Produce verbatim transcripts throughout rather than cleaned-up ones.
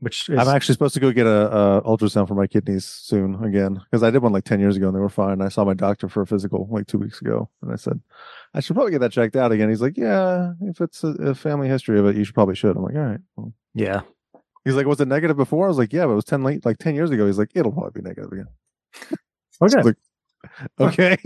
which is, I'm actually supposed to go get a, a ultrasound for my kidneys soon again because I did one like ten years ago and they were fine. I saw my doctor for a physical like two weeks ago and I said I should probably get that checked out again. He's like, yeah, if it's a, a family history of it, you should probably should. I'm like, all right. Well. Yeah. He's like, was it negative before? I was like, yeah, but it was ten late like ten years ago. He's like, it'll probably be negative again. Okay. Like, okay.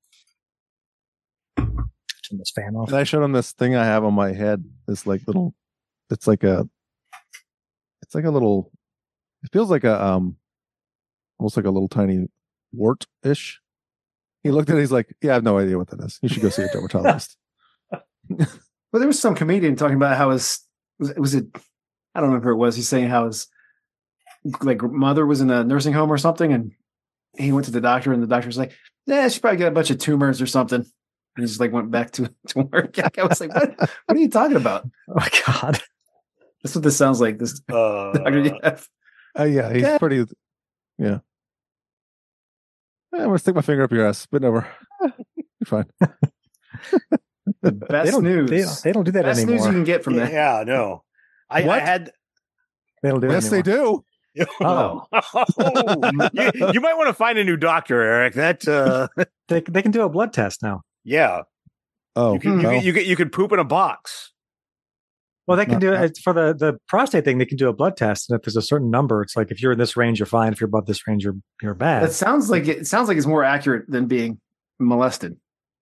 Turn this fan off. And I showed him this thing I have on my head. This like little, it's like a, it's like a little, it feels like a, um, almost like a little tiny wart-ish. He looked at it, he's like, yeah, I have no idea what that is. You should go see a dermatologist. Well, there was some comedian talking about how his, was, was it, I don't remember who it was. He's saying how his like mother was in a nursing home or something. And he went to the doctor and the doctor was like, yeah, she probably got a bunch of tumors or something. And he just like went back to, to work. I was like, what, what are you talking about? Oh my God. That's what this sounds like. This Uh, doctor you have. Uh, yeah, he's Yeah. pretty, yeah. I'm going to stick my finger up your ass. Spit over. You're fine. The They best don't, news. they, don't- they don't do that best anymore. news you can get from that. yeah, no. I, I What? had. They don't do Yes, it they anymore. do. Oh. you, you might want to find a new doctor, Eric. That, uh, They, they can do a blood test now. yeah. Oh, You can, you, no. can, you, can, you can poop in a box. Well, they can Not- do not- it for the, the prostate thing. They can do a blood test, and if there's a certain number, it's like if you're in this range, you're fine. If you're above this range, you're you're bad. That sounds like it, it sounds like it's more accurate than being molested.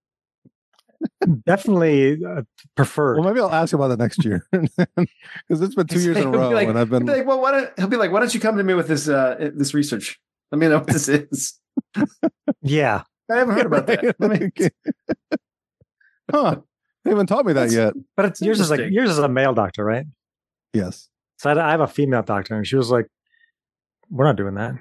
Definitely uh, preferred. Well, maybe I'll ask you about that next year because it's been two years in a He'll be row, like- and I've He'll been. be like, well, why don't he'll be like, why don't you come to me with this uh this research? Let me know what this is. Yeah, I haven't heard about that. Let me, Huh? They haven't taught me that That's- yet. but it's yours is like Interesting. yours is a male doctor, right? Yes. So I, I have a female doctor, and she was like, "We're not doing that."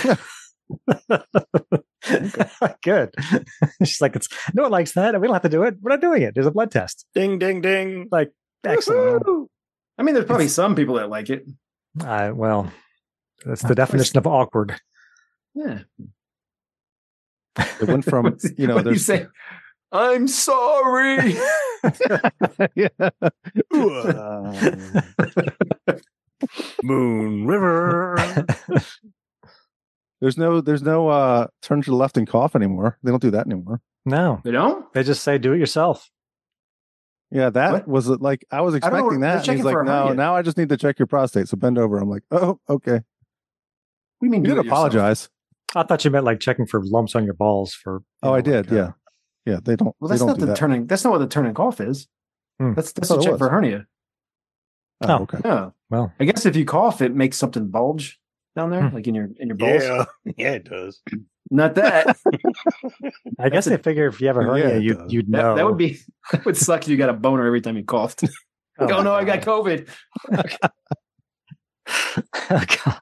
Good. She's like, "It's no one likes that, and we don't have to do it. We're not doing it. There's a blood test." Ding, ding, ding. Like, excellent. Woo-hoo. I mean, there's probably some people that like it. Uh, well, that's the definition of awkward. Yeah. It went from What- you know what do you there's say? I'm sorry. yeah. Moon River. There's no there's no uh turn to the left and cough anymore. They don't do that anymore. No, They don't? they just say do it yourself. Yeah, that What? was like I was I don't know, expecting they're that. And checking he's like, for a no, hernia. now I just need to check your prostate. So bend over. I'm like, oh, okay. We mean You do did it yourself. apologize. I thought you meant like checking for lumps on your balls. For you Oh, know, I did. like, uh, yeah, yeah. They don't. Well, they that's don't not do the that. turning. That's not what the turn and cough is. Hmm. That's that's Oh, a it check was. for hernia. Oh, Oh. okay. Yeah. Well, I guess if you cough, it makes something bulge down there, Hmm. like in your in your balls. Yeah. Yeah, it does. Not that. I guess a- they figure if you have a Yeah, hernia, it you does. you'd that, know. that would be that would suck if you got a boner every time you coughed. Oh, Oh, my no, I got God. COVID. Oh, God.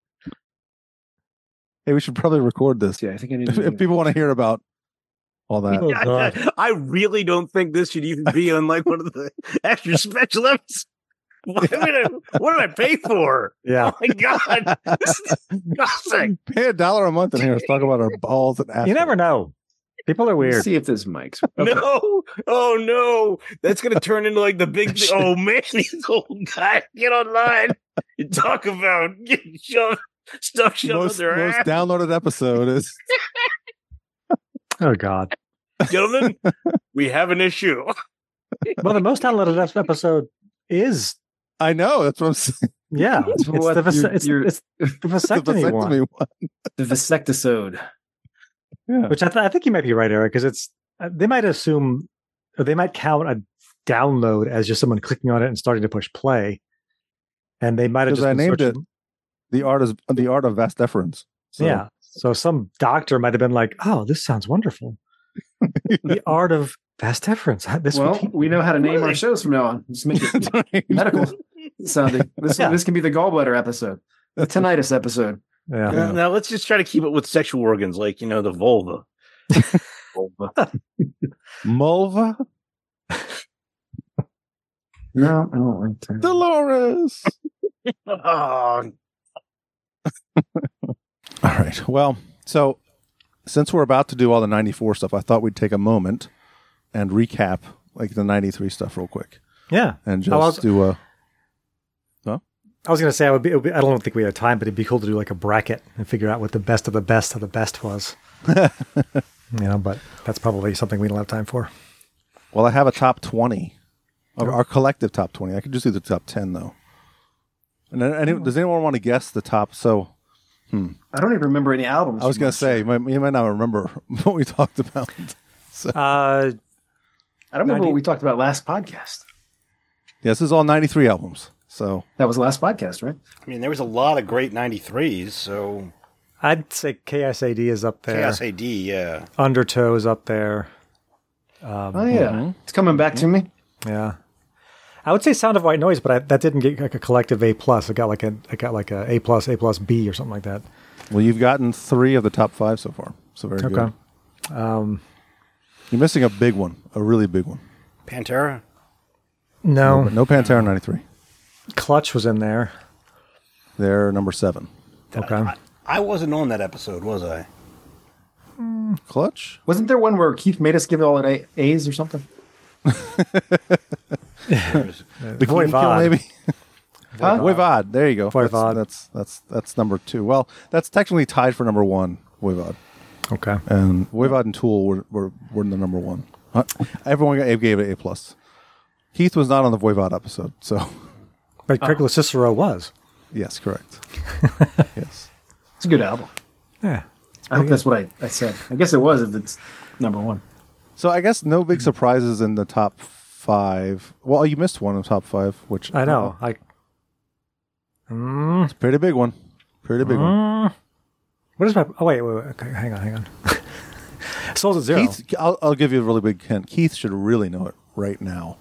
Hey, we should probably record this Yeah, I think I need if, to if people want to hear about all that. Oh, Yeah, God. I, I really don't think this should even be on like one of the extra special episodes. What, did I, what did I pay for? Yeah. Oh my God. This is disgusting. Pay a dollar a month and hear us talk about our balls and ass. You never know. People are Let's weird. see if this mics. No. Oh no. That's going to turn into like the big thing. Oh man, these old guys get online and talk about getting shoved, stuff shoved most, up their most ass. downloaded episode is Oh, God. Gentlemen, we have an issue. Well, the most downloaded episode is, I know that's what I'm saying. yeah, it's, it's What the, vas- you're- it's, you're- it's the The vasectomy one, vasectomy one. The vasectisode. Yeah. which I, th- I think you might be right, Eric, because it's, uh, they might assume, or they might count a download as just someone clicking on it and starting to push play. And they might have Because just I been named it searching- the art is the art of vas deferens. So, Yeah. So some doctor might have been like, oh, this sounds wonderful. The art of vas deferens. This would Well, be- we know how to name our shows from now on. Just make it That's right. medical sounding. This Yeah. this can be the gallbladder episode, the tinnitus episode. yeah. Yeah. Now let's just try to keep it with sexual organs, like, you know, the vulva. Vulva. Mulva No, I don't like that. Dolores. Oh, All right. Well, so since we're about to do all the ninety-four stuff, I thought we'd take a moment and recap like the ninety-three stuff real quick Yeah. and Oh, I was- just do a. I was going to say I would be, it would be. I don't think we have time, but it'd be cool to do like a bracket and figure out what the best of the best of the best was. You know, but that's probably something we don't have time for. Well, I have a top twenty, our, our collective top twenty. I could just do the top ten though. And then, any, does anyone want to guess the top? So, hmm. I don't even remember any albums. I was from going to last say year. you might, you might not remember what we talked about. So, Uh, I don't remember ninety what we talked about last podcast. yeah, this is all ninety-three albums. So That was the last podcast, right? I mean, there was a lot of great ninety-threes, so I'd say K S A D is up there. K S A D, yeah. Undertow is up there. Um, Oh yeah, Mhm. it's coming back to me. Yeah, I would say Sound of White Noise, but I, that didn't get like a collective A plus. It got like a, it got like a A plus, A plus B or something like that. well, you've gotten three of the top five so far. So very Okay. good. Um, You're missing a big one, a really big one. Pantera? no, But no Pantera ninety-three. Clutch was in there. They're number seven. Okay. I, I wasn't on that episode, was I? Clutch? Wasn't there one where Keith made us give it all an a- A's or something? The Voivod. King Kill, maybe? Huh? Voivod. There you go. Voivod. That's, that's that's that's number two. Well, that's technically tied for number one. Voivod Okay. and Voivod and Tool were were, were the number one. Uh, everyone got, gave it A plus. Keith was not on the Voivod episode, so But Craig Cicero was. yes, correct. Yes. It's a good album. Yeah. I hope that's what I, I said. I guess it was if it's number one. So I guess no big surprises in the top five. Well, you missed one in the top five, which I know. I. Mm, It's a pretty big one. Pretty big one. mm, what is my? Oh wait, wait, wait. Okay, hang on, hang on. Souls at Zero. Keith, I'll, I'll give you a really big hint. Keith should really know it right now.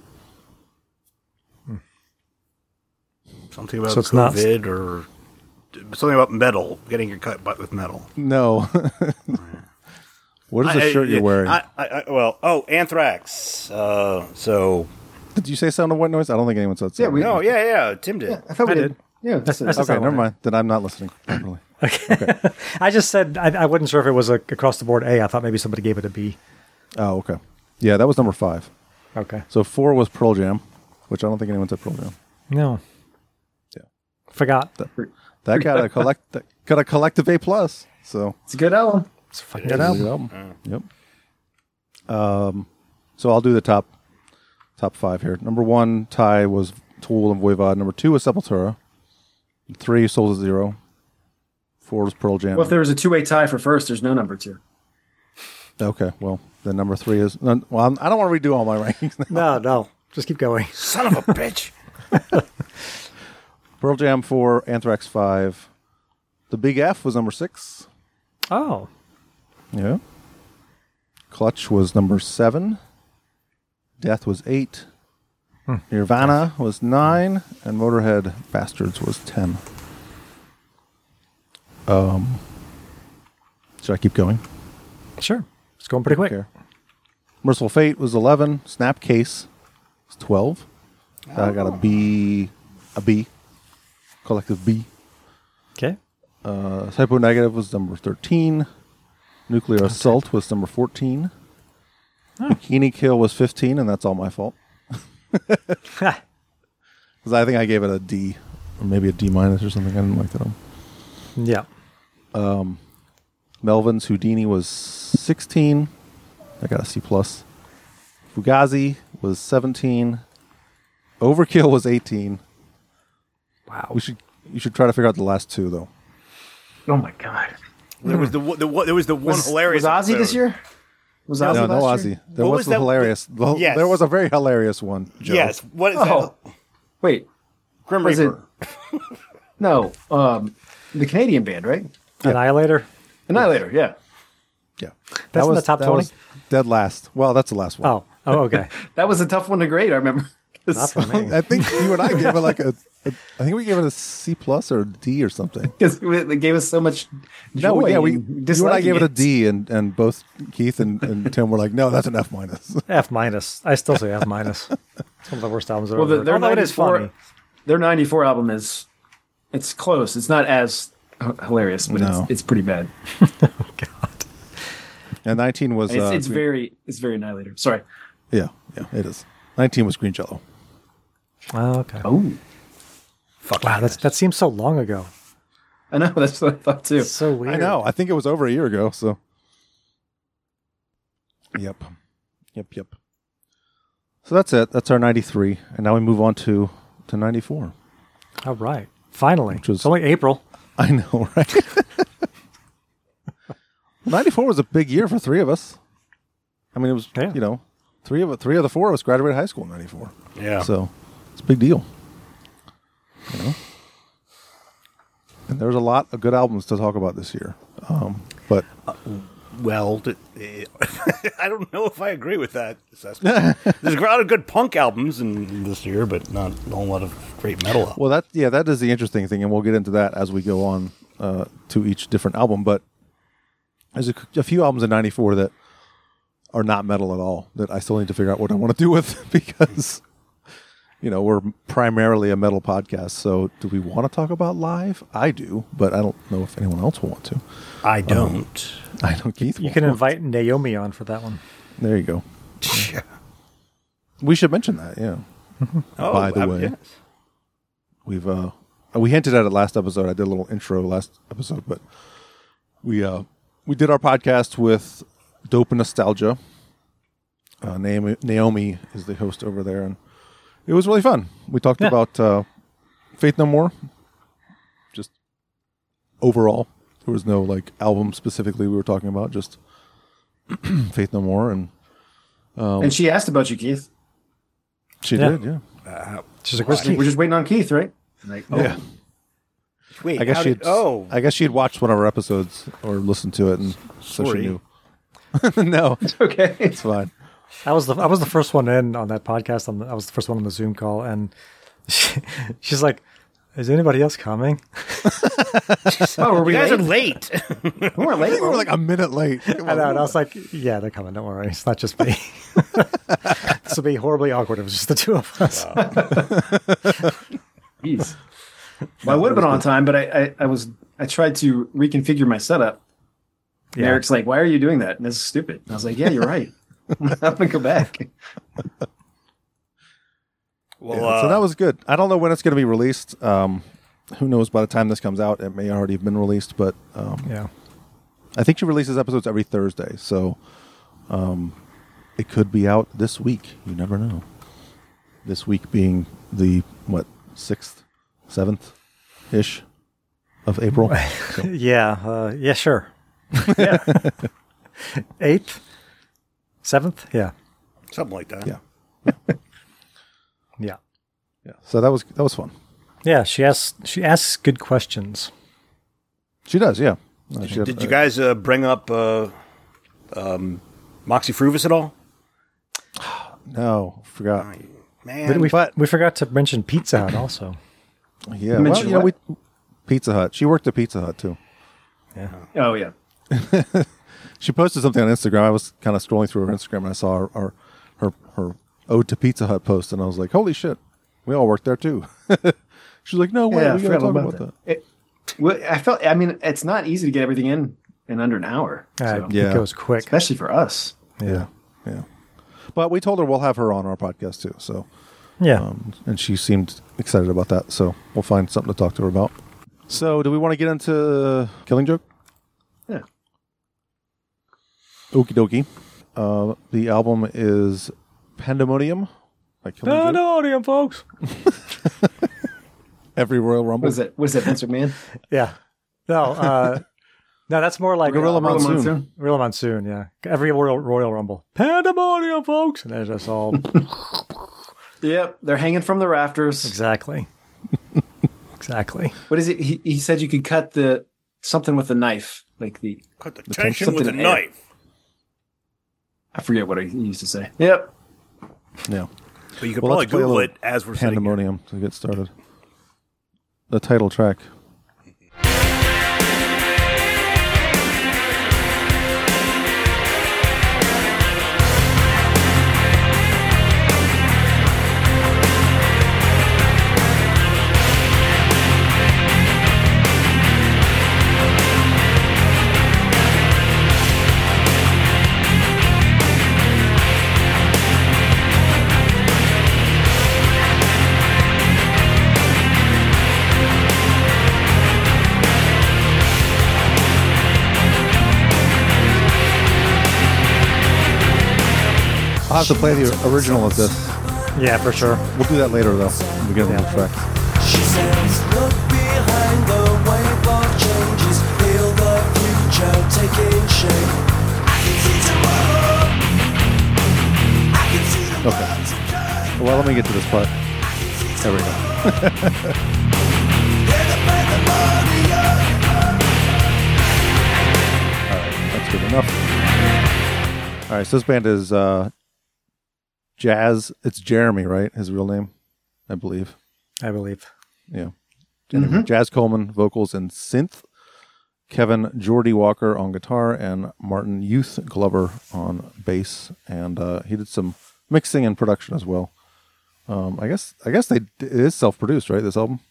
Something about So it's not- COVID or something about metal, getting your cut butt with metal. No. What is the I- shirt I- you're wearing? I, I, I, well, oh, Anthrax. Uh, so, Did you say Sound of White Noise? I don't think anyone said so. Yeah, we- no, yeah, yeah, Tim did. Yeah, I thought we I did. did. Yeah, That's- that's, that's- Okay, Sound of never White mind. Then I'm not listening properly. Okay. I just said I, I wasn't sure if it was a across the board A. I thought maybe somebody gave it a B. Oh, okay. Yeah, that was number five. Okay. So four was Pearl Jam, which I don't think anyone said Pearl Jam. No. Yeah. Forgot. That got a collect that got a collective A plus. So it's a good album. It's a fucking It good is. album. good album. Yep. Um, so I'll do the top top five here. Number one tie was Tool and Voivod. Number two was Sepultura. Three Souls at Zero. Four was Pearl Jam. Well, if there was a two-way tie for first, there's no number two. Okay, well then number three is well. I'm, I don't want to redo all my rankings. No, Now. no. Just keep going. Son of a bitch. Pearl Jam four, Anthrax five. The Big F was number six. Oh. Yeah. Clutch was number seven. Death was eight. Hmm. Nirvana was nine, and Motorhead Bastards was ten. Um, should I keep going? Sure. It's going pretty quick. Care. Merciful Fate was eleven. Snapcase was twelve. I got a B, a B, collective B. Okay. Uh, Typo Negative was number thirteen. Nuclear Assault was number fourteen. Bikini Kill was fifteen, and that's all my fault. Ha. Because I think I gave it a D, or maybe a D minus or something. I didn't like that one. Yeah. Melvin's Houdini was sixteen. I got a C plus. Fugazi was seventeen. Overkill was eighteen. Wow. We should you should try to figure out the last two though. Oh my god! There was the, one- the one- there was the one Was, hilarious. was Ozzy this episode. year? Was Ozzy No, no last Ozzy. year? There What was, was the that- hilarious. the- Yes. There was a very hilarious one. Joe. Yes. What is Oh, wait, that? Grim was it- Reaper. no, um, the Canadian band, right? Annihilator. Annihilator. Yeah, Yeah. That's That in was the top that twenty? was dead last. Well, that's the last one. Oh. Oh, okay. that was a tough one to grade. I remember. Not for me. I think you and I gave it like a, a. I think we gave it a C plus or a D or something. Because it gave us so much joy. No, yeah, we. in You and I disliking gave it a it. D, and, and both Keith and, and Tim were like, "No, that's an F minus." F minus. I still say F minus. It's one of the worst albums I've Well, ever the, heard. their Although it is ninety-four, funny. their ninety-four album is, it's close. It's not as h- hilarious, but No. it's, it's pretty bad. God. And nineteen was. It's, uh, it's Green- very, it's very Annihilator. Sorry. Yeah, yeah, it is. Nineteen was Green Jello. Oh, okay. Oh, Fuck Wow, you that's guys. that seems so long ago. I know that's what I thought too. It's so weird. I know. I think it was over a year ago. So. Yep. Yep. Yep. So that's it. That's our ninety-three, and now we move on to to ninety-four. All right. Finally. Which was- It's only April. I know, right? ninety-four was a big year for three of us. I mean, it was Yeah. you know, three of three of the four of us graduated high school in ninety-four. Yeah. So it's a big deal. You know, and there's a lot of good albums to talk about this year. Um, but Well, th- I don't know if I agree with that assessment. There's a lot of good punk albums in this year, but not a whole lot of great metal albums. well, that yeah, that is the interesting thing, and we'll get into that as we go on uh, to each different album. But there's a, a few albums in ninety-four that are not metal at all that I still need to figure out what I want to do with because. You know, we're primarily a metal podcast, so do we want to talk about live? I do, but I don't know if anyone else will want to. I don't. I know Keith. You won't can want invite Naomi on for that one. to. There you go. We should mention that. Yeah. Oh, By the I- way. yes. We've uh, we hinted at it last episode. I did a little intro last episode, but we uh, we did our podcast with Dope and Nostalgia. Uh, Naomi, Naomi is the host over there, and it was really fun. We talked Yeah. about uh, Faith No More, just overall. There was no like album specifically we were talking about, just Faith No More, and and she asked about you, Keith. she Yeah. did, yeah. Uh, She's like, where's We're Keith? just waiting on Keith, right? Like, oh, Yeah. wait, I guess how she. did, oh, I guess she had watched one of our episodes or listened to it, and so she Sorry. knew. No, okay. it's fine. I was the I was the first one in on that podcast. On the, I was the first one on the Zoom call, and she, she's like, "Is anybody else coming?" Oh, were we you guys late? are late. We weren't late. We were like a minute late. I know, and I was like, "Yeah, they're coming. Don't worry. It's not just me. This will be horribly awkward if it's just the two of us." Jeez. Well, I would have been on time, but I, I, I was I tried to reconfigure my setup. And Yeah. Eric's like, "Why are you doing that? And this is stupid." And I was like, "Yeah, you're right. I'm gonna go back." well, Yeah, uh, so that was good. I don't know when it's going to be released. Um, who knows? By the time this comes out, it may already have been released. But um, Yeah. I think she releases episodes every Thursday, so um, it could be out this week. You never know. This week being the what sixth, seventh ish of April. So, Yeah. Uh, yeah. Sure. Yeah. Eighth, seventh. Yeah. something like that. Yeah. Yeah. yeah. So that was that was fun. Yeah. She asks. She asks good questions. She does, yeah. Uh, she had- Did you guys uh, bring up uh, um, Moxie Fruvis at all? No, forgot. Man, But we But- we forgot to mention Pizza Hut also. Yeah, well, mentioned you know, we what? Pizza Hut. She worked at Pizza Hut too. Yeah. Oh yeah. She posted something on Instagram. I was kind of scrolling through her Instagram and I saw her, her her her ode to Pizza Hut post, and I was like, "Holy shit, we all work there too." She's like, "No way, Yeah, I we gotta forgot talk about about that." that. It, well, I felt. I mean, it's not easy to get everything in in under an hour, I so, think Yeah. it goes quick. especially for us. Yeah, yeah. But we told her we'll have her on our podcast too. So, Yeah. um, and she seemed excited about that. So we'll find something to talk to her about. So, do we want to get into Killing Joke? Yeah. Okie dokie. Uh, the album is Pandemonium by Killing Joke. Pandemonium, folks. Every Royal Rumble. What is it? What is that, Vince McMahon? Yeah. No. Uh, no, that's more like Gorilla uh, Monsoon. Monsoon? Real Monsoon. Yeah. Every Royal Royal Rumble. Pandemonium, folks. And there's us all. Yep, they're hanging from the rafters. Exactly. Exactly. What is it? He, he said you could cut the something with a knife, like the cut the tension with a something in air. knife. I forget what he used to say. Yep. Yeah. But you could Well, probably let's play a Google little it as we're sitting here. Pandemonium to get started. The title track. have to play the original of this. Yeah, for sure. We'll do that later, though, when we get into the track. She says, look behind the wave of changes, feel the future taking shape. I can see tomorrow. I can see the Okay. world's occur. Well, let me get to this part. There we go. Hear the pandemonium. All right, that's good enough. All right, so this band is uh, Jazz. It's Jeremy, right? His real name, I believe. I believe. Yeah. Jeremy. Jazz Coleman, vocals and synth. Kevin Geordie Walker on guitar, and Martin Youth Glover on bass. And uh, he did some mixing and production as well. Um, I guess I guess they it is self-produced, right? This album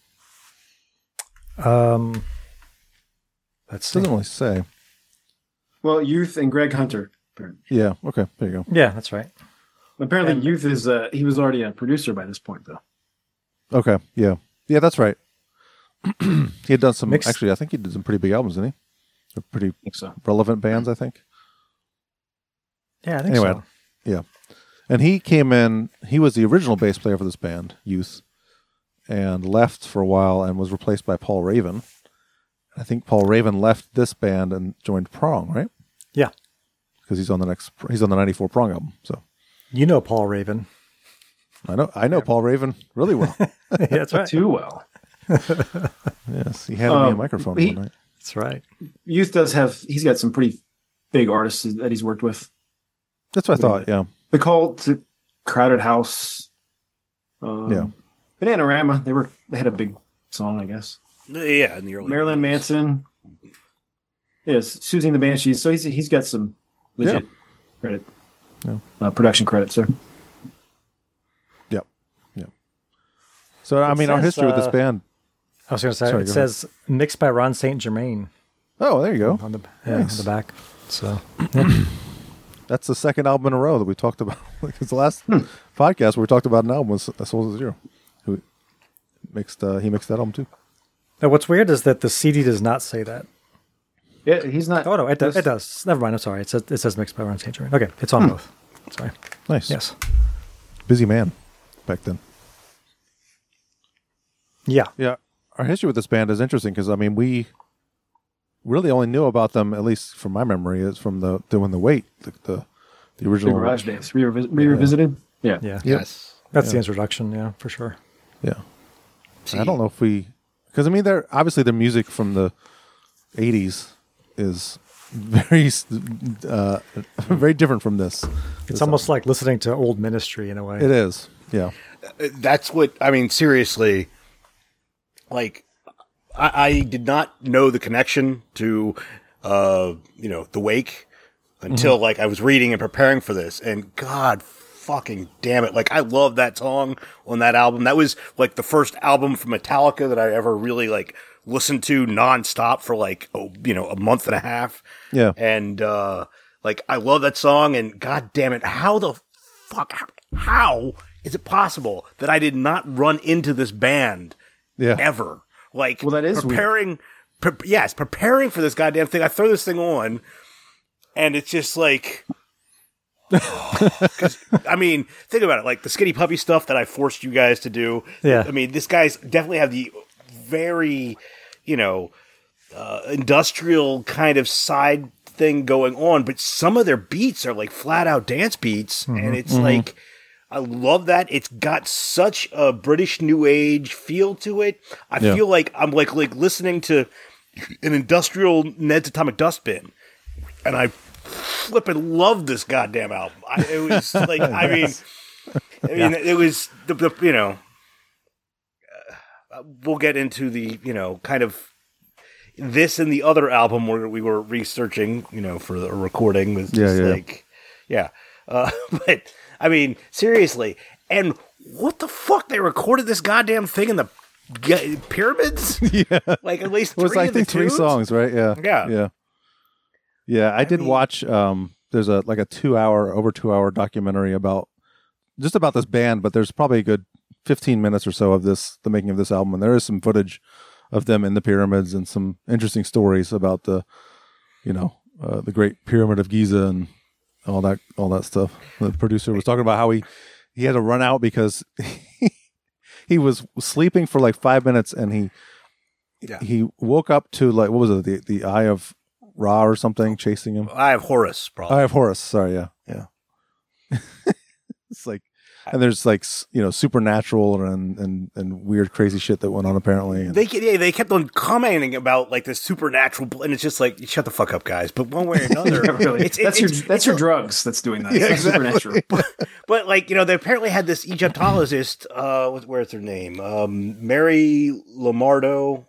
Um, let's see. doesn't really say. Well, Youth and Greg Hunter. Yeah. Okay. There you go. Yeah, that's right. Apparently, And- Youth is uh, he was already a producer by this point, though. Okay. Yeah. Yeah. That's right. He had done some. Mixed- Actually, I think he did some pretty big albums, didn't he? They're pretty I think so. relevant bands, I think. Yeah, I think Anyway. so. Yeah. And he came in, he was the original bass player for this band, Youth, and left for a while and was replaced by Paul Raven. I think Paul Raven left this band and joined Prong, right? Yeah. Because he's on the next, he's on the ninety-four Prong album. So You know Paul Raven. I know, I know Paul Raven really well. Yeah, that's right. Too well. Yes. He handed me a Um, microphone he- one night. That's right. Youth does have he's got some pretty big artists that he's worked with. That's what I thought. Yeah. The Cult, Crowded House, um, Yeah. Bananarama. They were they had a big song, I guess. Yeah, in the early Marilyn Manson. Yes, Susie and the Banshees. So he's he's got some legit credit, Yeah. uh, production credits there. Yep. Yep. So, I mean, our says, history with this uh, band. I was going to say, Sorry, it go says mixed by Ron Saint Germain Oh, there you go. on the, yeah, Nice. on the back. So, That's the second album in a row that we talked about. Because the last podcast where we talked about an album was Souls of Zero. Who mixed? Uh, he mixed that album too. now, what's weird is that the C D does not say that. Yeah, he's not. Oh, no, it, does, this- it does. Never mind. I'm sorry. It says, it says mixed by Ron Saint Germain. Okay, it's on both. Sorry. Nice. Yes. Busy man back then. Yeah. Yeah. Our history with this band is interesting because I mean we really only knew about them, at least from my memory, is from the doing the Wait, the the, the The original. Garage Days. Re- re- revisited. Yeah. Yeah. Yes. That's the Yeah. introduction. Yeah, for sure. Yeah. I don't know if we, because I mean, they're obviously the music from the eighties is very, uh, very different from this. It's almost like listening to old Ministry in a way. It is. Yeah. That's what I mean. Seriously, like I, I did not know the connection to, uh, you know, the Wake until Mm-hmm. like I was reading and preparing for this, and God fucking damn it, like I love that song on that album. That was like the first album from Metallica that I ever really like listened to nonstop for like oh, you know, a month and a half. Yeah. And uh, like I love that song, and God damn it, how the fuck, how is it possible that I did not run into this band Yeah. ever? Like, Well, that is weird. preparing. Pre- yes, preparing for this goddamn thing. I throw this thing on, and it's just like, 'cause, I mean, think about it. Like the Skinny Puppy stuff that I forced you guys to do. Yeah. I mean, this guy's definitely have the very, you know, uh, industrial kind of side thing going on, but some of their beats are like flat out dance beats, and it's like. I love that. It's got such a British New Age feel to it. I Yeah. feel like I'm like like listening to an industrial Ned's Atomic Dustbin, and I flippin' love this goddamn album. I, it was like I mean, I mean it was the, the you know uh, we'll get into the you know kind of this and the other album where we were researching you know for the recording was Yeah, just yeah. like yeah, uh, but. I mean, seriously. And what the fuck? They recorded this goddamn thing in the g- pyramids? Yeah. Like at least It was, three I of the think, three tunes? songs, right? Yeah. Yeah. Yeah. Yeah. I, did mean- watch, um, there's a, like a two hour, over two hour documentary about, just about this band, but there's probably a good fifteen minutes or so of this, the making of this album. And there is some footage of them in the pyramids and some interesting stories about the, you know, uh, the Great Pyramid of Giza and, all that all that stuff. The producer was talking about how he he had to run out because he, he was sleeping for like five minutes and he Yeah. he woke up to like what was it the the Eye of Ra or something chasing him. I have Horus, probably. Eye of Horus. Sorry, yeah, yeah. It's like, and there's like s- you know supernatural and and and weird crazy shit that went on apparently. And They yeah, they kept on commenting about like this supernatural, bl- and it's just like shut the fuck up, guys. But one way or another, Yeah, really. it's, that's it's, your it's, that's it's your a- drugs that's doing that. Yeah, It's not supernatural. But like you know, they apparently had this Egyptologist. Uh, what- where's her name? Um, Mary Lamardo.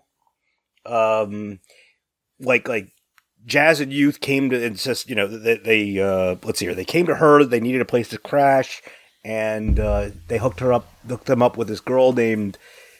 Um, like like Jazz and Youth came to and just you know they, they uh let's see here they came to her. They needed a place to crash, and uh, they hooked her up, hooked them up with this girl named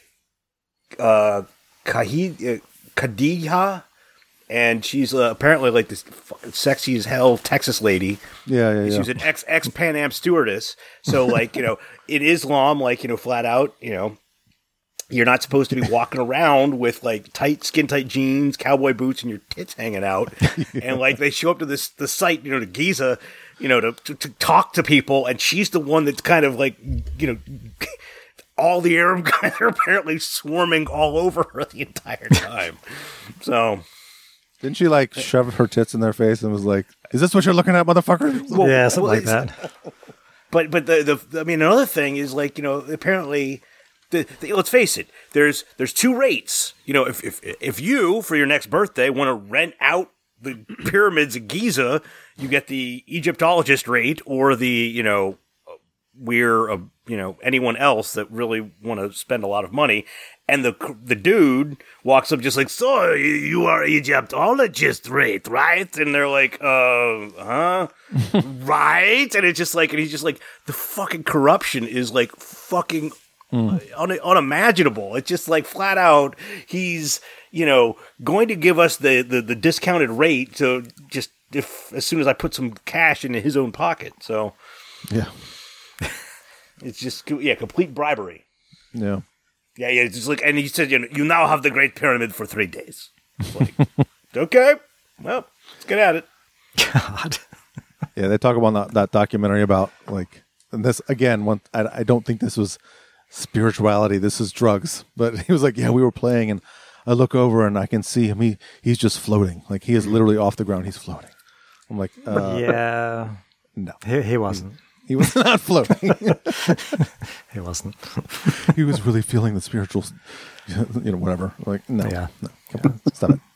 uh Kahid uh, Khadija, and she's uh, apparently like this fucking sexy as hell Texas lady. yeah, yeah, She yeah. was an ex ex Pan Am stewardess. So like, you know, in Islam, like, you know, flat out, you know, you're not supposed to be walking around with like tight skin tight jeans, cowboy boots, and your tits hanging out. And like they show up to this the site, you know, to Giza, you know, to, to to talk to people, and she's the one that's kind of like, you know, all the Arab guys are apparently swarming all over her the entire time. So Didn't she like shove her tits in their face and was like, "Is this what you're looking at, motherfucker?" Well, yeah, something well, like that. But but the the I mean another thing is like you know apparently the, the let's face it there's there's two rates you know if if if you for your next birthday want to rent out the pyramids of Giza you get the Egyptologist rate or the you know we're a, you know anyone else that really want to spend a lot of money and the the dude walks up just like so you, you are Egyptologist rate right and they're like uh huh right and it's just like and he's just like the fucking corruption is like fucking un- unimaginable. It's just like flat out he's you know going to give us the the, the discounted rate to just if as soon as I put some cash into his own pocket. So Yeah, it's just yeah complete bribery. yeah. Yeah, yeah. It's just like, and he said, you know, you now have the Great Pyramid for three days. It's like, okay, well, let's get at it. God. Yeah, they talk about that, that documentary about like, and this again. One, I, I don't think this was spirituality. This is drugs. But he was like, yeah, we were playing, and I look over and I can see him. He he's just floating. Like he is literally off the ground. He's floating. I'm like, uh, yeah. no, He, he wasn't. he was not floating. He wasn't. He was really feeling the spiritual, you know, whatever. Like, no, Yeah. no, come on, stop it.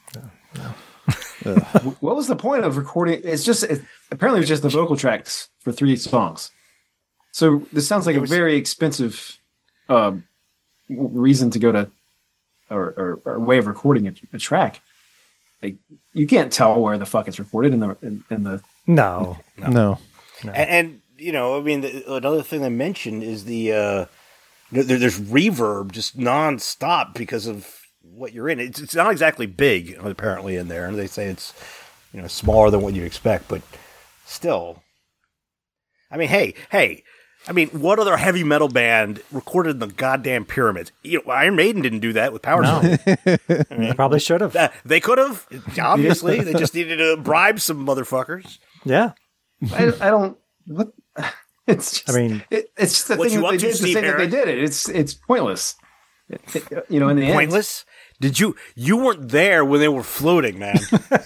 Ugh. What was the point of recording? It's just it, apparently it was just the vocal tracks for three songs. So this sounds like a very expensive uh, reason to go to or, or, or way of recording a, a track. Like you can't tell where the fuck it's recorded in the in, in the. No. No, And, and you know, I mean, the, another thing they mentioned is the uh, there, there's reverb just nonstop because of what you're in. It's, it's not exactly big, apparently, in there. And they say it's you know smaller than what you expect, but still. I mean, hey, hey. I mean, what other heavy metal band recorded in the goddamn pyramids? You know, Iron Maiden didn't do that with Power No. Slave. I mean, Probably should have. uh, they could have, obviously. They just needed to bribe some motherfuckers. Yeah. I, I don't. What? It's. Just, I mean- it, it's just the What thing you that up they to, did to Steve say that they Harris? did it. It's it's pointless. It- it- you know, in the end, Pointless? Did you, you weren't there when they were floating, man.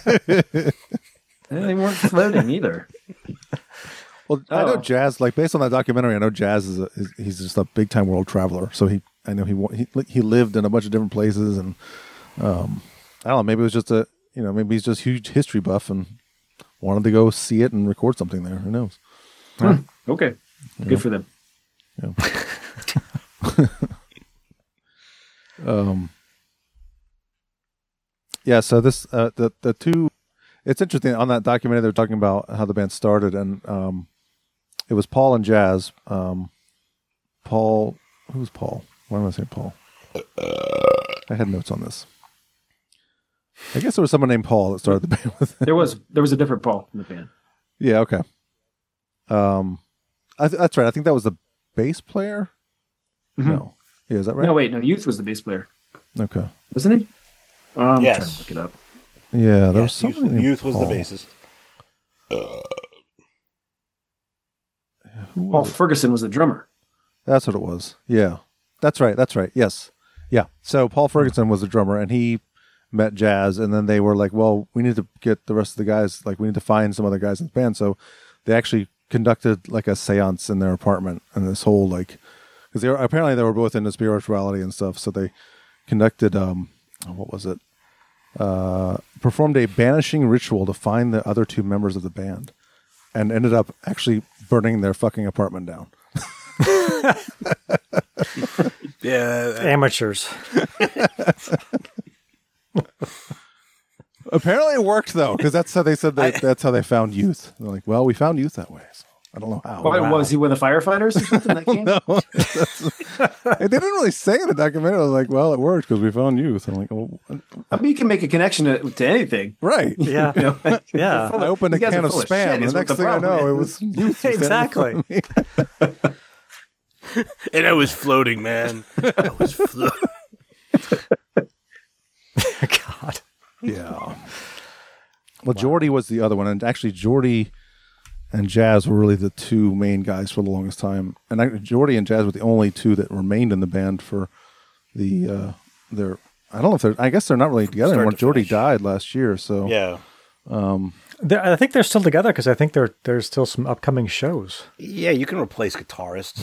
they weren't floating either. well, I know Oh. Jazz. Like based on that documentary, I know Jazz is, a, is he's just a big time world traveler. So he, I know he wa- he like, he lived in a bunch of different places, and um, I don't know. Maybe it was just a you know maybe he's just a huge history buff and wanted to go see it and record something there. Who knows? Hmm. Okay, good for them. Um, yeah, so this uh, the the two, it's interesting on that documentary they're talking about how the band started, and um, it was Paul and Jazz. Um, Paul, who's Paul? Why am I saying Paul? I had notes on this. I guess there was someone named Paul that started the band with. There was there was a different Paul in the band. Yeah, okay. Um, I th- that's right. I think that was the bass player. Mhm. No, yeah, is that right? No, wait, no, Youth was the bass player, Okay. wasn't he? Um, I'm Yes. trying to look it up. Yeah, there was Yes, something. youth, named youth was Paul. the bassist. Who Paul was it? Ferguson was the drummer. That's what it was. Yeah. That's right. That's right. Yes. Yeah. So Paul Ferguson was the drummer, and he met Jazz, and then they were like, well, we need to get the rest of the guys, like, we need to find some other guys in the band. So they actually conducted, like, a seance in their apartment, and this whole, like, because they were, apparently they were both into spirituality and stuff, so they conducted, um, what was it? Uh, performed a banishing ritual to find the other two members of the band, and ended up actually burning their fucking apartment down. Yeah. Amateurs. Apparently it worked though, because that's how they said they, that's how they found youth. They're like, well, we found youth that way. So I don't know how. Why, wow. Was he with the firefighters or something that came? No, that's- they didn't really say in the documentary. I was like, well, it worked because we found youth. I'm like, oh, I mean, you can make a connection to, to anything. right. Yeah. You know? Yeah. I opened a You guys can are of full of spam. shit The is what next the thing I problem know, it is. was youth. standing in front of me. And I was floating, man. I was floating. God. Yeah. Well, Geordie was the other one, and actually Geordie and Jazz were really the two main guys for the longest time. And I, Geordie and Jazz were the only two that remained in the band for the uh, their. I don't know if they're. I guess they're not really together Start anymore. to Geordie finish. died last year, so Yeah. They're, I think they're still together because I think there there's still some upcoming shows. Yeah, you can replace guitarists.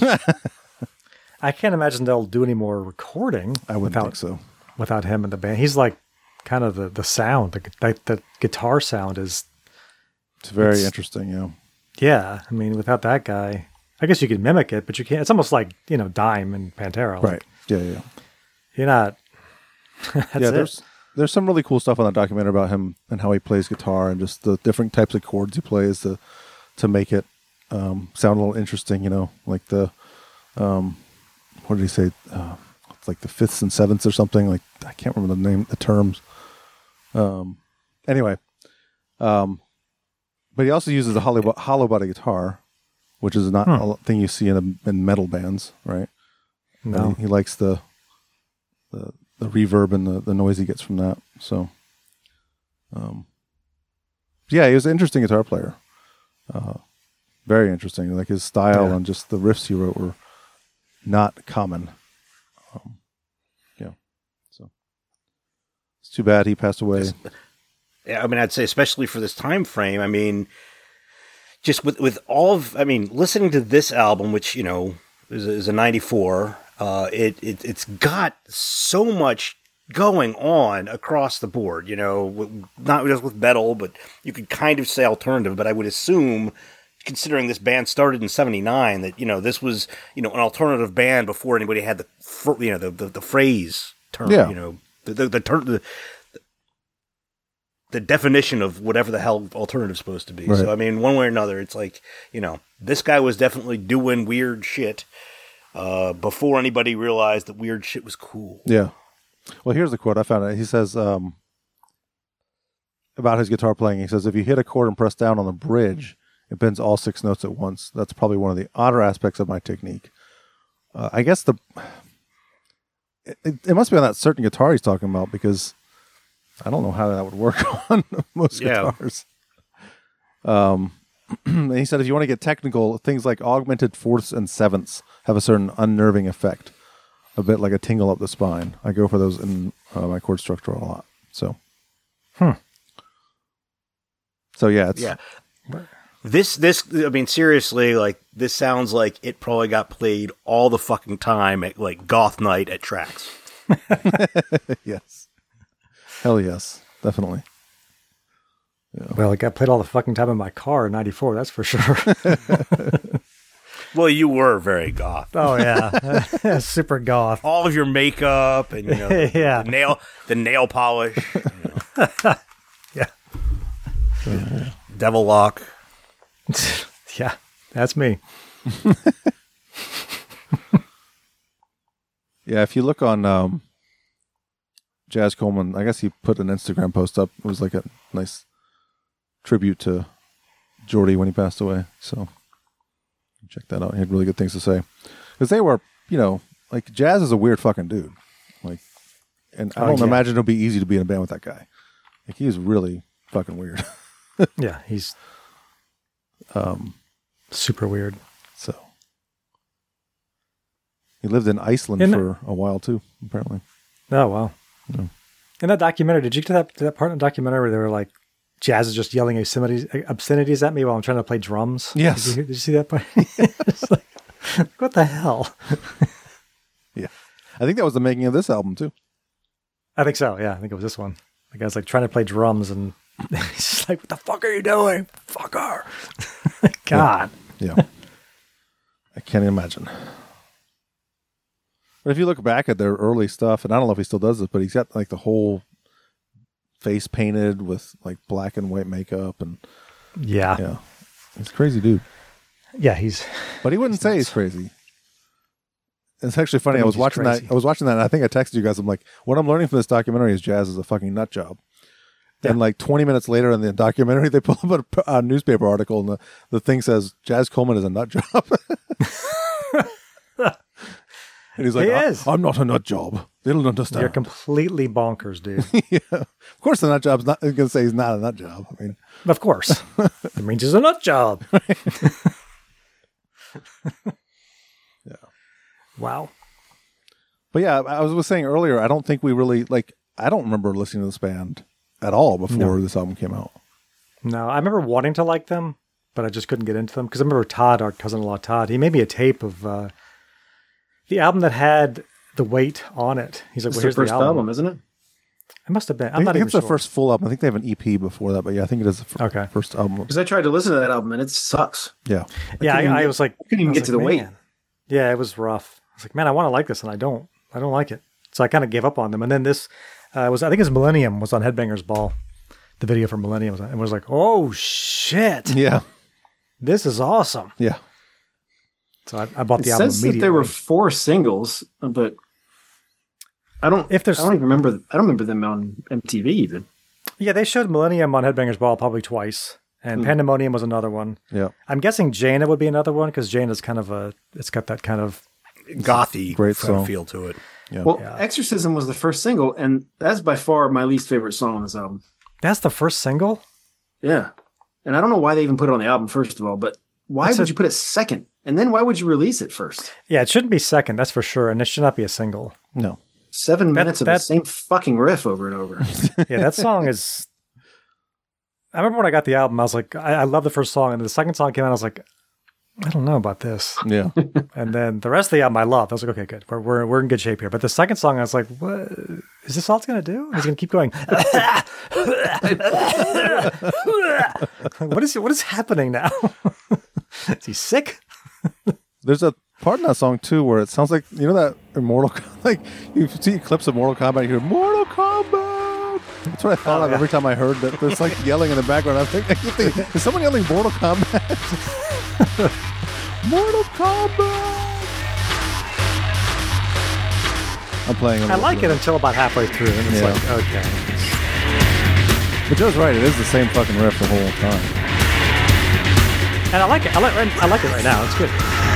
I can't imagine they'll do any more recording I wouldn't without think so. without him in the band. He's like kind of the, the sound, the, the the guitar sound is It's very It's- interesting. Yeah. yeah. I mean, without that guy, I guess you could mimic it, but you can't. It's almost like you know Dime and Pantera. Like, Right. Yeah. Yeah. You're not. That's yeah. it. There's there's some really cool stuff on that documentary about him and how he plays guitar and just the different types of chords he plays to to make it um, sound a little interesting. You know, like the um, what did he say? Uh, it's like the fifths and sevenths or something. Like I can't remember the name, the terms. Um. Anyway, um, but he also uses a hollow hollow body guitar, which is not Hmm. a thing you see in a, in metal bands, right? No. And he, he likes the the the reverb and the, the noise he gets from that. So, um, yeah, he was an interesting guitar player. Uh, very interesting. Like his style Yeah. and just the riffs he wrote were not common. Um, yeah. So it's too bad he passed away. Yeah, I mean, I'd say especially for this time frame. I mean, just with with all of, I mean, listening to this album, which you know is a, is a ninety-four. Uh, it it it's got so much going on across the board. You know, w- not just with metal, but you could kind of say alternative. But I would assume, considering this band started in seventy-nine, that you know this was you know an alternative band before anybody had the fr- you know the the, the phrase term. Yeah. You know the the the, term, the the definition of whatever the hell alternative's supposed to be. Right. So I mean, one way or another, it's like you know this guy was definitely doing weird shit uh, before anybody realized that weird shit was cool. Yeah. Well, here's the quote I found. It. He says um, about his guitar playing. He says, "If you hit a chord and press down on the bridge, it bends all six notes at once. That's probably one of the odder aspects of my technique." Uh, I guess the it, it, it must be on that certain guitar he's talking about because I don't know how that would work on most Yeah. guitars. Um, and he said, if you want to get technical, things like augmented fourths and sevenths have a certain unnerving effect, a bit like a tingle up the spine. I go for those in uh, my chord structure a lot. So, Hmm. So yeah, it's Yeah. This, this, I mean, seriously, like, this sounds like it probably got played all the fucking time at, like, Goth Night at Trax. yes, hell yes, definitely. Well, it got played all the fucking time in my car in ninety-four, that's for sure. Well, you were very goth. Oh, yeah. Super goth. All of your makeup and, you know, the, Yeah. the nail, the nail polish, you know, Yeah. devil lock. Yeah, that's me. Yeah, if you look on um, Jazz Coleman, I guess he put an Instagram post up. It was like a nice tribute to Geordie when he passed away. So check that out. He had really good things to say because they were, you know, like Jazz is a weird fucking dude. Like, and I Oh, don't yeah. imagine it'll be easy to be in a band with that guy. Like, he is really fucking weird. Yeah, he's Um, super weird. So he lived in Iceland In- for a while too, apparently. Oh wow! Yeah. In that documentary, did you get to that, to that part in the documentary where they were like, Jazz is just yelling obscenities, obscenities at me while I'm trying to play drums? Yes. Did you, did you see that part? It's like, what the hell? Yeah. I think that was the making of this album too. I think so. Yeah, I think it was this one. The guy's like trying to play drums, and he's just like, "What the fuck are you doing, fucker?" God. Yeah. I can't imagine. But if you look back at their early stuff, and I don't know if he still does this, but he's got like the whole face painted with like black and white makeup, and Yeah. yeah, he's a crazy dude. Yeah, he's. But he wouldn't say he's crazy. It's actually funny. I I mean, was he's watching crazy. that. I was watching that, and I think I texted you guys. I'm like, what I'm learning from this documentary is Jazz is a fucking nut job. Yeah. And like twenty minutes later in the documentary, they pull up a, a newspaper article, and the, the thing says Jazz Coleman is a nut job. And he's like, He "I- is. I'm not a nut job. They don't understand. You're completely bonkers, dude. yeah. Of course, the nut job's not going to say he's not a nut job. I mean, Of course. It means it's a nut job. Yeah. Wow. but yeah, I was was saying earlier, I don't think we really like. I don't remember listening to this band at all before No. this album came out. No, I remember wanting to like them, but I just couldn't get into them because I remember Todd, our cousin-in-law Todd, he made me a tape of uh, the album that had The Weight on it. He's like, It's well, their here's first the album. album, isn't it? It must have been. I I'm think, not I think even it's the sure. first full album. I think they have an E P before that, but yeah, I think it is the fir- Okay. first album. Because I tried to listen to that album and it sucks. Yeah. Yeah, couldn't I, I even- was like, I couldn't even I was get to like, the weight. man. Yeah, it was rough. I was like, man, I want to like this, and I don't. I don't like it. So I kind of gave up on them. And then this uh, was, I think, it was Millennium was on Headbangers Ball. The video for Millennium was on, and was like, oh shit, Yeah. this is awesome. Yeah. So I, I bought It the album says that immediately. there were four singles, but I don't. If there's- I don't even remember. I don't remember them on M T V even. Yeah, they showed Millennium on Headbangers Ball probably twice, and Hmm. Pandemonium was another one. Yeah. I'm guessing Jaina would be another one because Jaina's kind of a. It's got that kind of. Gothy Great kind of song. feel to it. Well, Yeah. Exorcism was the first single, and that's by far my least favorite song on this album. That's the first single. Yeah, and I don't know why they even put it on the album. First of all, but why It's would a- you put it second? And then why would you release it first? Yeah, it shouldn't be second. That's for sure, and it should not be a single. No. Seven That- minutes of that- the same fucking riff over and over. Yeah, that song is. I remember when I got the album, I was like, I, I love the first song, and the second song came out, I was like, I don't know about this. Yeah. And then the rest of the album I loved. I was like, okay, good. We're we're, we're in good shape here. But the second song, I was like, what is this all it's gonna do? He's gonna keep going. what is what is happening now? Is he sick? There's a part in that song too where it sounds like, you know, that in Mortal Kombat, like you see clips of Mortal Kombat, you hear Mortal Kombat. That's what I thought Oh, of yeah. every time I heard that. There's like yelling in the background. I was thinking, I keep thinking, is someone yelling Mortal Kombat? Mortal Kombat. I'm playing. a I little like bit. it until about halfway through, and it's Yeah. like, okay. But Joe's right. It is the same fucking riff the whole time. And I like it. I like I like it right now. It's good.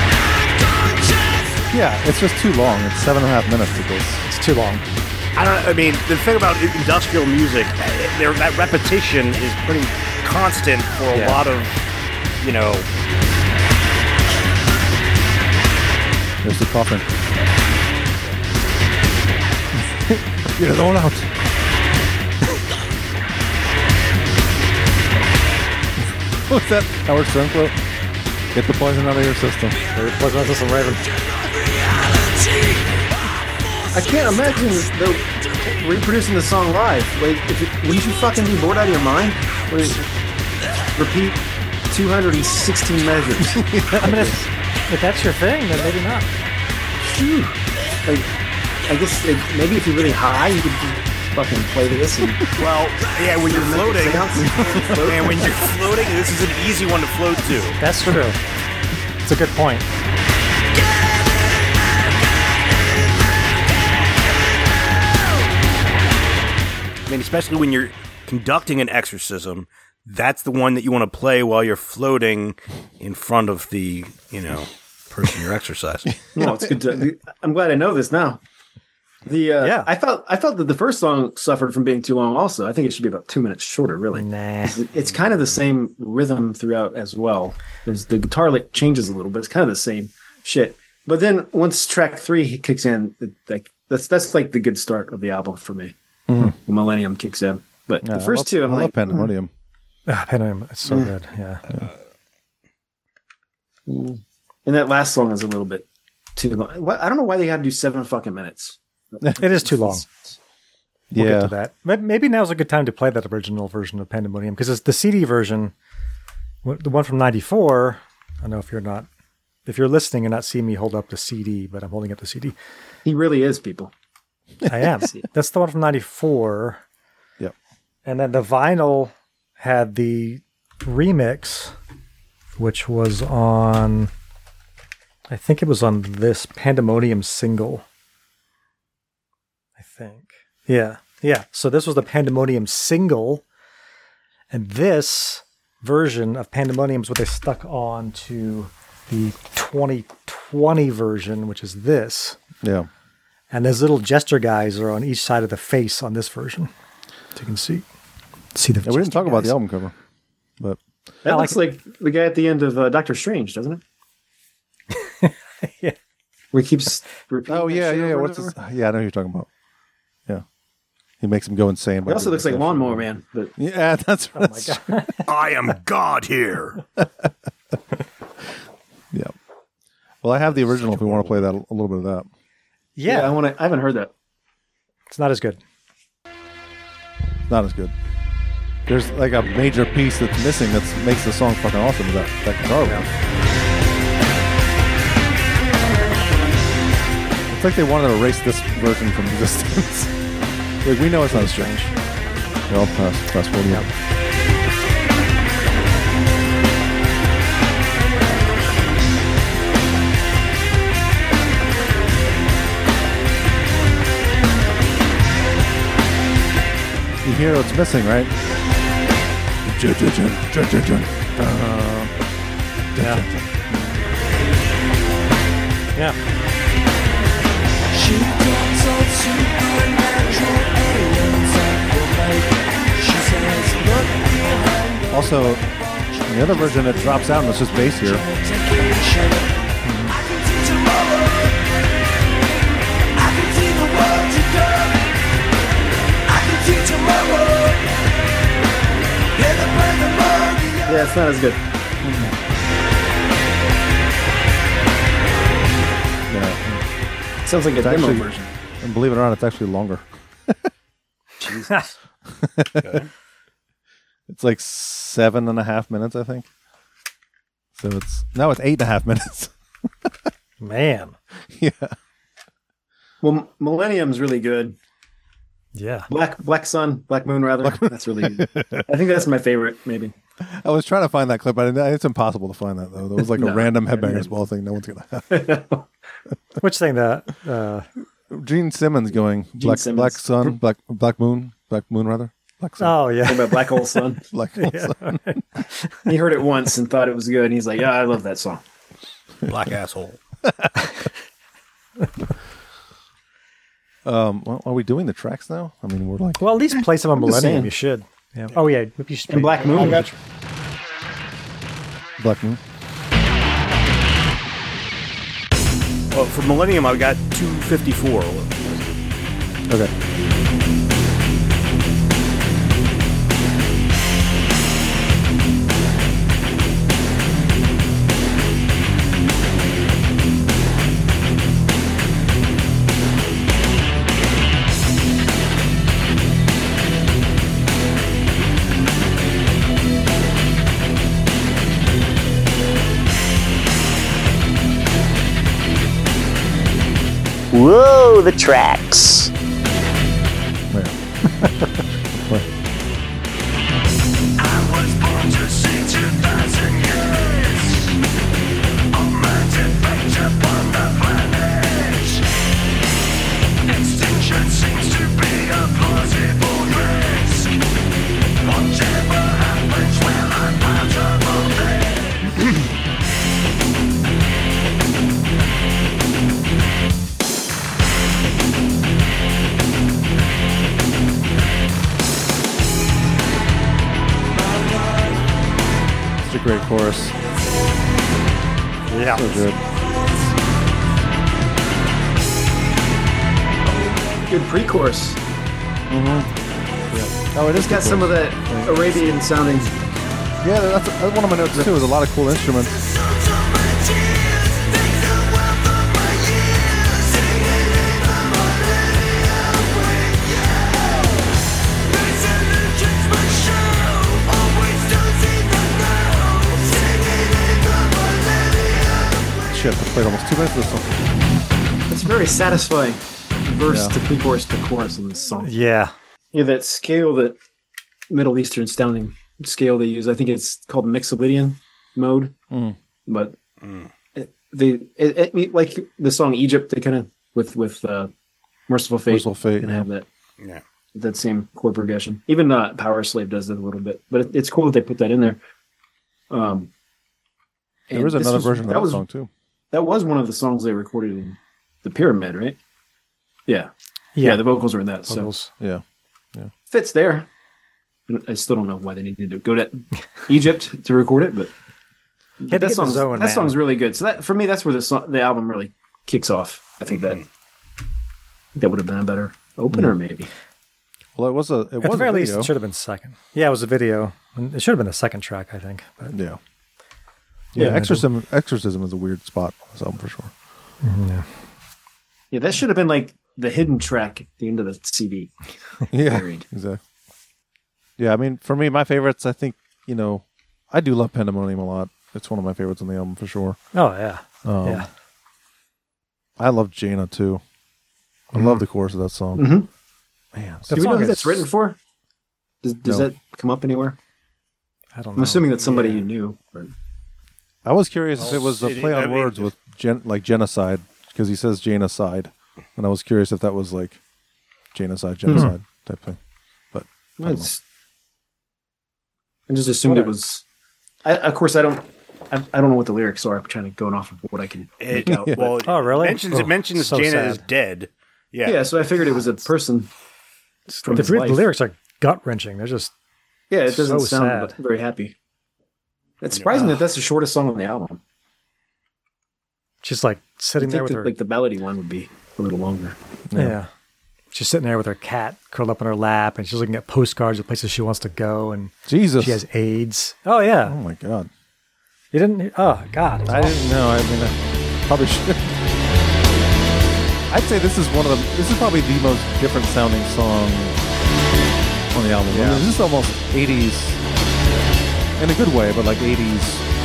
Yeah, it's just too long. It's seven and a half minutes of this. It's too long. I don't. I mean, the thing about industrial music, eh, there that repetition is pretty constant for a Yeah. lot of, you know. There's the coffin. Get it all out. What's that Howard Stern quote? Get the poison out of your system. Wasn't this some Raven? I can't imagine the, reproducing the song live. Like, if it, wouldn't you fucking be bored out of your mind? Where you repeat two hundred sixteen measures. I mean, if, if that's your thing, then maybe not. Phew. Like, I guess like, maybe if you're really high, you could fucking play this and Well, yeah, when you're floating, floating. and when you're floating, this is an easy one to float to. That's true. It's a good point. I mean, especially when you're conducting an exorcism, that's the one that you want to play while you're floating in front of the, you know, person you're exercising. No, it's good to, I'm glad I know this now. The uh, Yeah. I felt I felt that the first song suffered from being too long. Also, I think it should be about two minutes shorter. Really, Nah. It- it's kind of the same rhythm throughout as well. There's the guitar lick changes a little, but it's kind of the same shit. But then once track three kicks in, it, like that's that's like the good start of the album for me. Mhm. The Millennium kicks in, but Yeah, the I first love- two, I'm I love like, Pandemonium. Ah, Pandemonium, it's so good. Yeah. mm. And that last song is a little bit too long. What, I don't know why they had to do seven fucking minutes. It is too long. We'll yeah, get to that. May- Maybe now's a good time to play that original version of Pandemonium because it's the C D version, w- the one from ninety-four. I don't know if you're not, if you're listening and not seeing me hold up the C D, but I'm holding up the C D. He really is, people. I am. That's the one from ninety-four. Yep. And then the vinyl had the remix, which was on, I think it was on this Pandemonium single. I think. Yeah. Yeah. So this was the Pandemonium single. And this version of Pandemonium is what they stuck on to the twenty twenty version, which is this. yeah. And those little gesture guys are on each side of the face on this version. So you can see see the Yeah, we didn't gesture talk about guys. the album cover, but That I like looks like the guy at the end of uh, Doctor Strange, doesn't it? Yeah. Where he keeps repeating. oh that yeah, shit yeah. over and What's his, over. yeah? I know who you're talking about. Yeah, he makes him go insane. He also looks like Lawnmower Man, but Yeah, that's Oh my right. god. I am God here. Yeah. Well, I have the original. If we want to play that, a little bit of that. yeah, Yeah. I want to. I haven't heard that. It's not as good. Not as good. There's like a major piece that's missing that makes the song fucking awesome. Is that that guitar riff. It's like they wanted to erase this version from existence. Like we know it's not as strange. Well, fast, fast forward. Yep. You hear what's missing, right? Yeah. Yeah. She talks of supernatural aliens at the lake. She says, look behind the Also, in the other version, it drops out and it's just bass here. taking shape. I can see tomorrow. I can see the world to come. I can see tomorrow. Yeah, the pandemonium. Yeah, it's not as good. Yeah. Sounds like a It's demo actually- version. And believe it or not, it's actually longer. Jesus. It's like seven and a half minutes, I think. So it's now it's eight and a half minutes. Man. Yeah. Well, Millennium's really good. Yeah. Black Black Sun, Black Moon, rather. That's really good. I think that's my favorite, maybe. I was trying to find that clip, but I- it's impossible to find that though. There was like a No. random Headbangers Ball thing. No one's gonna have. Which thing that uh Gene Simmons going Black Simmons. Black Sun, Black Black Moon, Black Moon rather. Black Sun, oh What yeah. about Black Hole Sun? Black Sun. He heard it once and thought it was good, and he's like, "Yeah, I love that song." Black asshole. Um, well, are we doing the tracks now? I mean, we're like Well, at least play some on just Millennium. saying. You should. Yeah. Oh yeah. Maybe you should And Black Moon. I got you. Black Moon. Well, for Millennium, I got two fifty-four. Okay. Whoa, the tracks. There. I was born to see two thousand years of mountain fate upon the planet. Extinction seems to be a plausible risk. Whatever happens, well, I'm part of all this. a great chorus. Yeah. So good. Good pre-chorus. Oh, it is It's got good some of chorus. that Arabian sounding. Yeah, that's, that's one of my notes too. There's a lot of cool instruments. Shit, I played almost two minutes of this song. It's very satisfying. Verse Yeah. to pre-chorus to chorus in this song. Yeah. Yeah, that scale, that Middle Eastern sounding scale they use. I think it's called Mixolydian mode. Mm. But it, they, it, it, like the song Egypt, they kind of with with uh, Merciful Fate, Merciful Fate, can yeah. have that Yeah. that same chord progression. Even uh, Power Slave does it a little bit, but it, it's cool that they put that in there. Um, There is and this another was- version of that was, song too. That was one of the songs they recorded in the Pyramid, right? Yeah, Yeah. yeah. The vocals are in that, so Vocals. Yeah. fits there. I still don't know why they needed to go to Egypt to record it, but Had to get that the song's, zone, that man. song's really good. So that for me, that's where the song, the album really kicks off. I think that that would have been a better opener, maybe. Well, it was a. It At the was very a least, video. it should have been second. Yeah, it was a video. It should have been the second track, I think. But Yeah. Yeah, Yeah, I exorcism. Exorcism is a weird spot on this album for sure. yeah. Yeah, that should have been like the hidden track at the end of the C D. Yeah, Buried. exactly. Yeah, I mean, for me, my favorites. I think you know, I do love Pandemonium a lot. It's one of my favorites on the album for sure. Oh yeah. Um, yeah. I love Jaina too. I love the chorus of that song. Mm-hmm. Man, The Do we know song who is- that's written for? Does, does No. that come up anywhere? I don't know. I'm assuming that's somebody Yeah. you knew. But I was curious if it was a it- play I on mean, words with gen, like genocide because he says genocide, and I was curious if that was like genocide, genocide type thing. But I don't know. it's, I just assumed it was. I, of course, I don't. I, I don't know what the lyrics are. I'm trying to go off of what I can It, make out. but- well, Oh, really? It mentions, Oh, it mentions so Jaina sad. is dead. Yeah. yeah, so I figured it was a person from The, his the life. lyrics are gut wrenching. They're just Yeah, it doesn't so sound sad. very happy. It's surprising that that's the shortest song on the album. just like I sitting there think with that, her. like the melody one would be a little longer. yeah. She's sitting there with her cat curled up on her lap, and she's looking at postcards of places she wants to go, and Jesus. she has AIDS. Oh yeah, Oh my god. you didn't. Oh God, I didn't know. I mean, I probably should. I'd say this is one of the. This is probably the most different sounding song on the album. I Yeah. mean, this is almost eighties in a good way, but like eighties,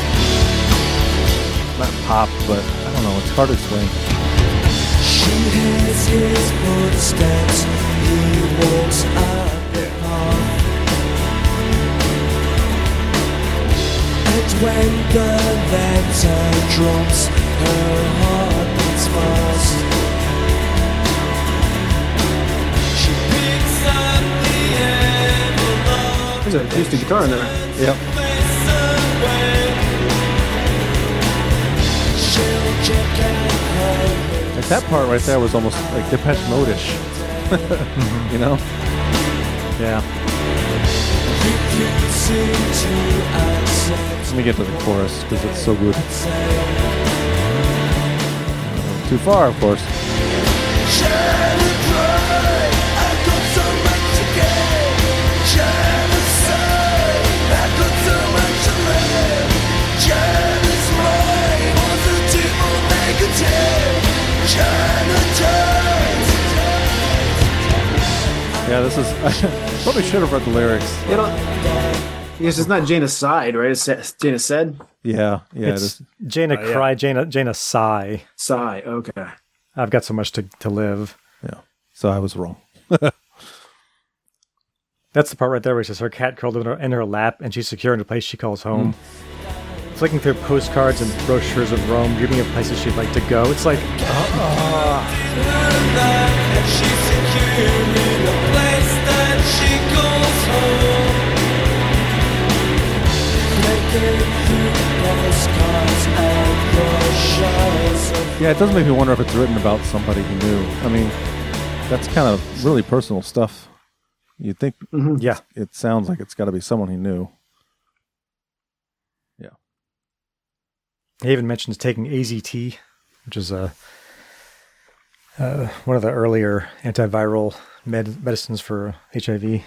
not pop, but I don't know. It's hard to explain. She hears his footsteps. He walks up the path. And when the letter drops, her heart beats fast. She picks up the envelope. There's an acoustic guitar in there. Yep. She'll check out her. Like that part right there was almost like Depeche Mode-ish. You know? yeah. Let me get to the chorus because it's so good. Uh, too far, of course. Yeah, this is. I probably should have read the lyrics. You know, yes, it's not Jaina Side, right? It's Jaina Said. Yeah, yeah, it It's is. Jaina Oh, yeah. cry, Jaina Jaina sigh. Sigh. Okay. I've got so much to, to live. Yeah. So I was wrong. That's the part right there where it says her cat curled in her, in her lap, and she's secure in a place she calls home. Flicking through postcards and brochures of Rome, dreaming of places she'd like to go. It's like, Yeah, it does make me wonder if it's written about somebody he knew. I mean, that's kind of really personal stuff. You'd think yeah. it sounds like it's got to be someone he knew. Yeah. He even mentions taking A Z T, which is a uh, one of the earlier antiviral med- medicines for H I V.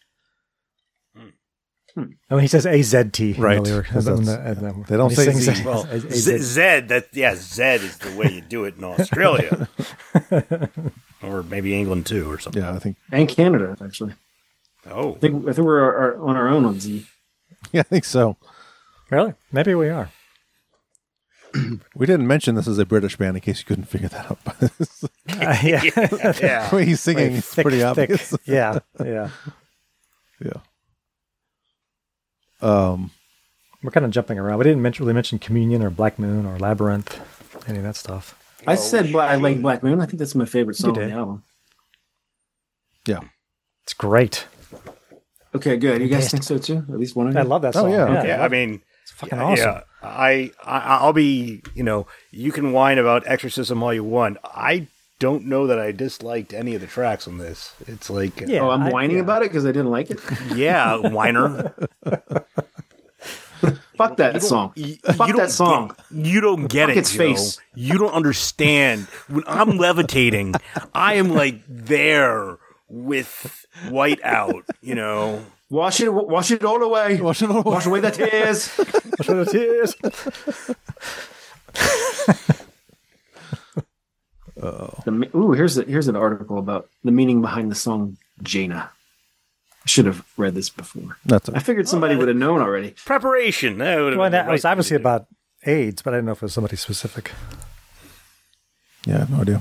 Hmm. Oh, he says A Z T. Right. In the lyric. That's- In the- in the- they don't when he say sings Z. it, Well, A- A- Z- Zed, that yeah, Zed is the way you do it in Australia, or maybe England too, or something. Yeah, I think. And Canada, actually. Oh, I think, I think we're are, on our own on Z. Yeah, I think so. Really? Maybe we are. We didn't mention this is a British band in case you couldn't figure that out. Uh, yeah. yeah. the way he's singing, it's Thick, pretty thick. obvious. Yeah. Yeah. Yeah. Um. We're kind of jumping around. We didn't mention, really mention Communion or Black Moon or Labyrinth, any of that stuff. I said Bla- I like Black Moon. I think that's my favorite song on did. the album. Yeah. It's great. Okay, good. You guys think so too? At least one of you? I love that Oh, song. yeah. Yeah, I mean, It's fucking yeah, awesome. yeah. I, I, I'll be, you know, you can whine about Exorcism all you want. I don't know that I disliked any of the tracks on this. It's like, Yeah. Oh, I'm I- whining yeah. about it because I didn't like it. yeah, whiner. Fuck that song. You, Fuck you that don't song. Get, you don't get Fuck it, its Joe. face. You don't understand. When I'm levitating, I am like there with white out, you know. Wash it, wash it all away. Wash it all away. Wash away the tears. That's what it is. The me- Ooh, here's a, here's an article about the meaning behind the song Jaina. I should have read this before. That's I it. figured somebody would have known already. Preparation. That would have Well, been the that right was thing obviously to do. about AIDS, but I didn't know if it was somebody specific. Yeah, I have no idea.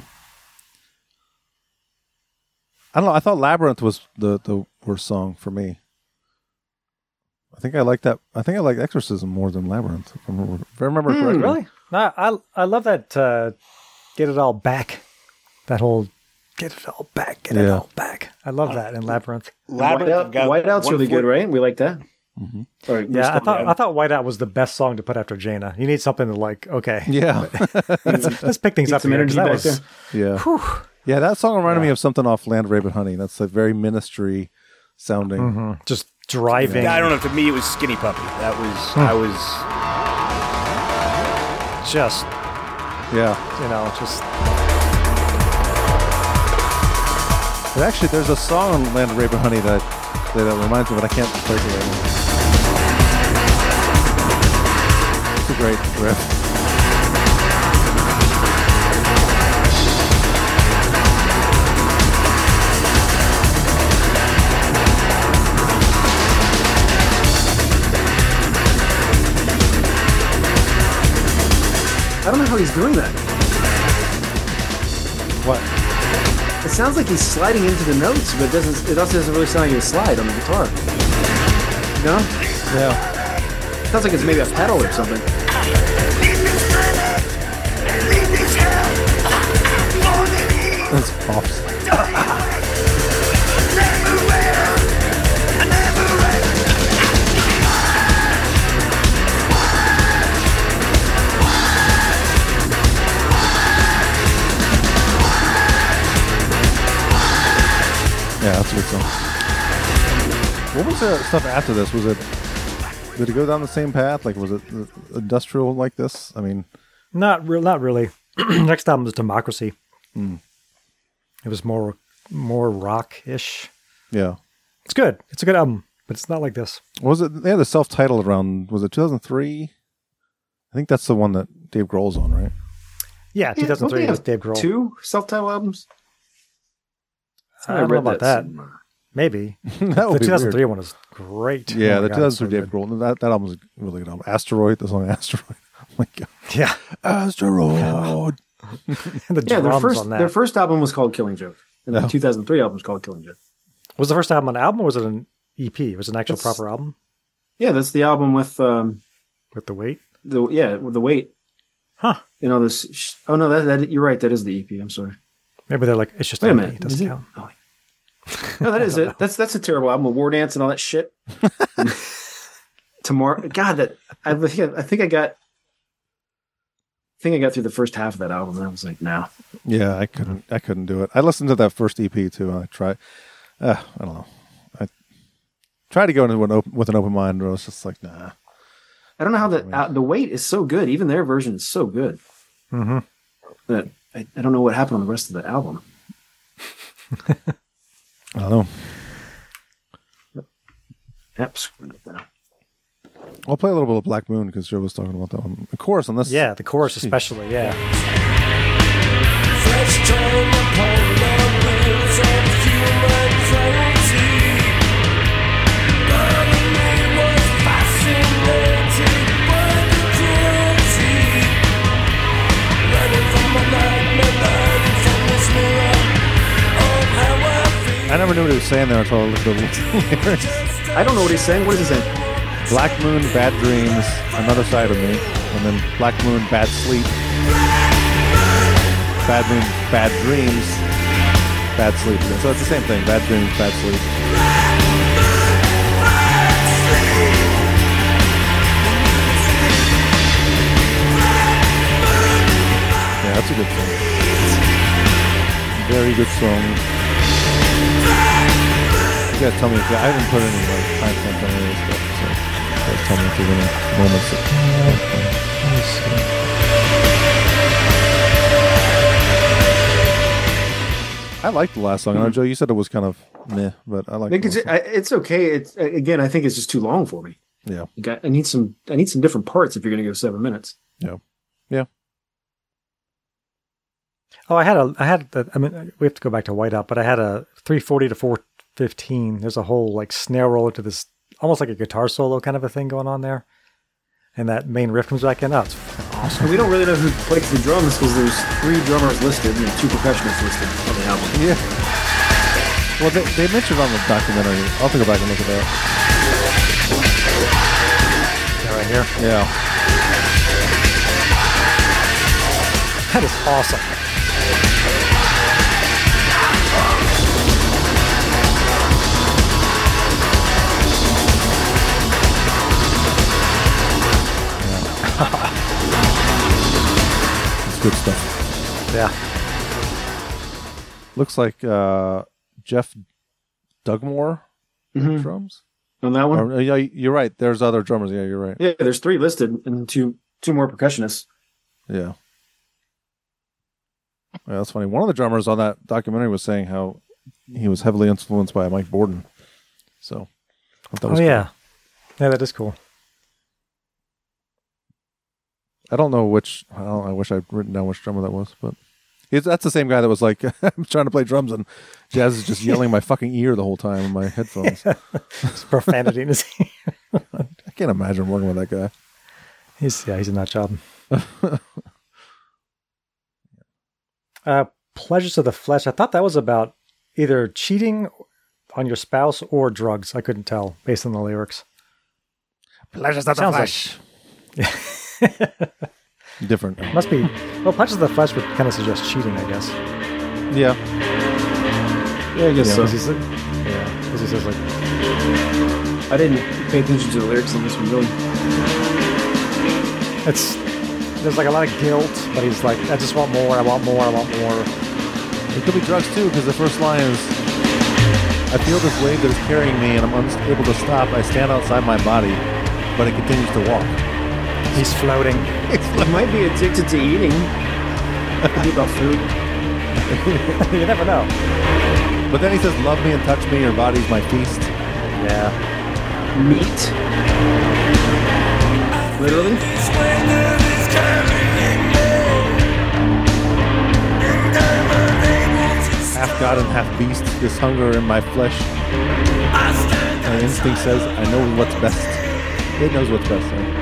I don't know. I thought Labyrinth was the, the worst song for me. I think I like that. I think I like Exorcism more than Labyrinth. If I remember, if I remember correctly. Really? No, I I love that. Uh, get it all back. That whole get it all back. Get it Yeah. all back. I love that in Labyrinth. Labyrinth Whiteout, got Whiteout's one really foot- good, right? We like that. Mhm. Sorry, we're Yeah, I still- thought I thought Whiteout was the best song to put after Jaina. You need something to like. Okay, Yeah, let's, let's pick things Need up some here, 'cause energy that back was- there. yeah, yeah. That song reminded me of something off Land of Rape and Honey. That's like very ministry sounding. Mhm. Just driving. I don't know. To me, it was Skinny Puppy. That was. I was. Just Yeah, you know, just but actually, there's a song on Land of Rape and Honey that that reminds me, but I can't play it right now. It's a great riff. I don't know how he's doing that. What? It sounds like he's sliding into the notes, but it doesn't. It also doesn't really sound like a slide on the guitar. No, Yeah. sounds like it's maybe a pedal or something. That's awesome. Yeah, that's a good song. What was the stuff after this? Was it? Did it go down the same path? Like, was it uh, industrial like this? I mean, not real. Not really. Next album was Democracy. Hmm. It was more more rock ish. yeah. It's good. It's a good album, but it's not like this. What was it? They had a self-titled around. Was it two thousand three? I think that's the one that Dave Grohl's on, right? Yeah, Yeah, two thousand three don't they was have Dave Grohl. Two self-titled albums. I don't know about that. somewhere. Maybe that the would be two thousand three weird. one is great. Yeah, Oh my the God, two thousand three it's Dave so Grohl. That that album was a really good album. Asteroid, the song Asteroid. Oh my god, good. Yeah, Asteroid. and the Yeah, their drums first on that. their first album was called Killing Joke, and No. the two thousand three album was called Killing Joke. Was the first album an album or was it an E P? Was it an actual That's- proper album Yeah, that's the album with um with the weight? the yeah with the weight. Huh. You know this. Sh- oh no, that, that you're right. That is the E P. I'm sorry. Maybe they're like, it's just Wait a an E P. minute. It doesn't Is it? count. Oh, wait. No, that is it. That's that's a terrible album. With War Dance and all that shit. Tomorrow, God, that I think I, I think I got. I think I got through the first half of that album, and I was like, "No." Yeah, I couldn't. I couldn't do it. I listened to that first E P too. And I tried. Uh, I don't know. I tried to go into an open, with an open mind, but I was just like, nah. I don't know how the uh, the weight is so good. Even their version is so good. Mm-hmm. That I, I don't know what happened on the rest of the album. I don't know. Yep. screwed up now. I'll play a little bit of Black Moon because Joe was talking about that one. The chorus on this. Yeah, the chorus Jeez. especially. Yeah. Fresh turn upon the wheels of human frailty. Burning me was fascinated by the cruelty. Running from my nightmare, learning from this mirror of how I feel. I never knew what he was saying there until I looked at the lyrics. I don't know what he's saying. What is he saying? Black Moon, Bad Dreams, Another Side of Me, and then Black Moon, Bad Sleep, Bad Moon, Bad Dreams, Bad Sleep. So it's the same thing, Bad Dreams, Bad Sleep. Yeah, that's a good song. Very good song. You guys tell me if I haven't put any like timestamps on any of this stuff, so you guys tell me if there's any moments that let me see. I liked the last song. I know, Joe, you said it was kind of meh, but I I like think it. it's, I, it's okay. It's again, I think it's just too long for me. Yeah. You got, I need some. I need some different parts if you're going to go seven minutes. Yeah. Yeah. Oh, I had a, I had, the, I mean, we have to go back to Whiteout, but I had a three forty to four fifteen. There's a whole like snare roll to this, almost like a guitar solo kind of a thing going on there. And that main riff comes back in. Oh, it's awesome. And we don't really know who plays the drums because there's three drummers listed and two percussionists listed on the album. Yeah. Well, they, they mentioned on the documentary. I'll have to go back and look at that. Yeah, right here. Yeah. That is awesome. It's good stuff. Yeah. Looks like uh, Jeff Dugmore Mhm. drums. On that one, Or, yeah, you're right. There's other drummers. Yeah, you're right. yeah, there's three listed and two two more percussionists. Yeah. Yeah, that's funny. One of the drummers on that documentary was saying how he was heavily influenced by Mike Borden. So, I thought that Oh, was cool. yeah. Yeah, that is cool. I don't know which. I, don't, I wish I'd written down which drummer that was, but he's, that's the same guy that was like, I'm trying to play drums and Jazz is just yelling in my fucking ear the whole time in my headphones. It's profanity in his ear. I can't imagine working with that guy. He's, yeah, he's in that job. uh, Pleasures of the Flesh. I thought that was about either cheating on your spouse or drugs. I couldn't tell based on the lyrics. Pleasures of Sounds like- Different. Must be. Well, Pleasures of the Flesh would kind of suggest cheating, I guess. Yeah. Yeah, I guess Yeah, so. 'cause he's like, yeah, because he says like, I didn't pay attention to the lyrics on this one really. it's there's like a lot of guilt, but he's like, I just want more, I want more, I want more. It could be drugs too, because the first line is, I feel this wave that is carrying me and I'm unable to stop. I stand outside my body, but it continues to walk. He's floating. He might be addicted to eating. Could be about food. You never know. But then he says, love me and touch me, your body's my feast. Yeah. Meat. Literally. Half God and half beast, this hunger in my flesh. My instinct says, I know what's best. It knows what's best. Right?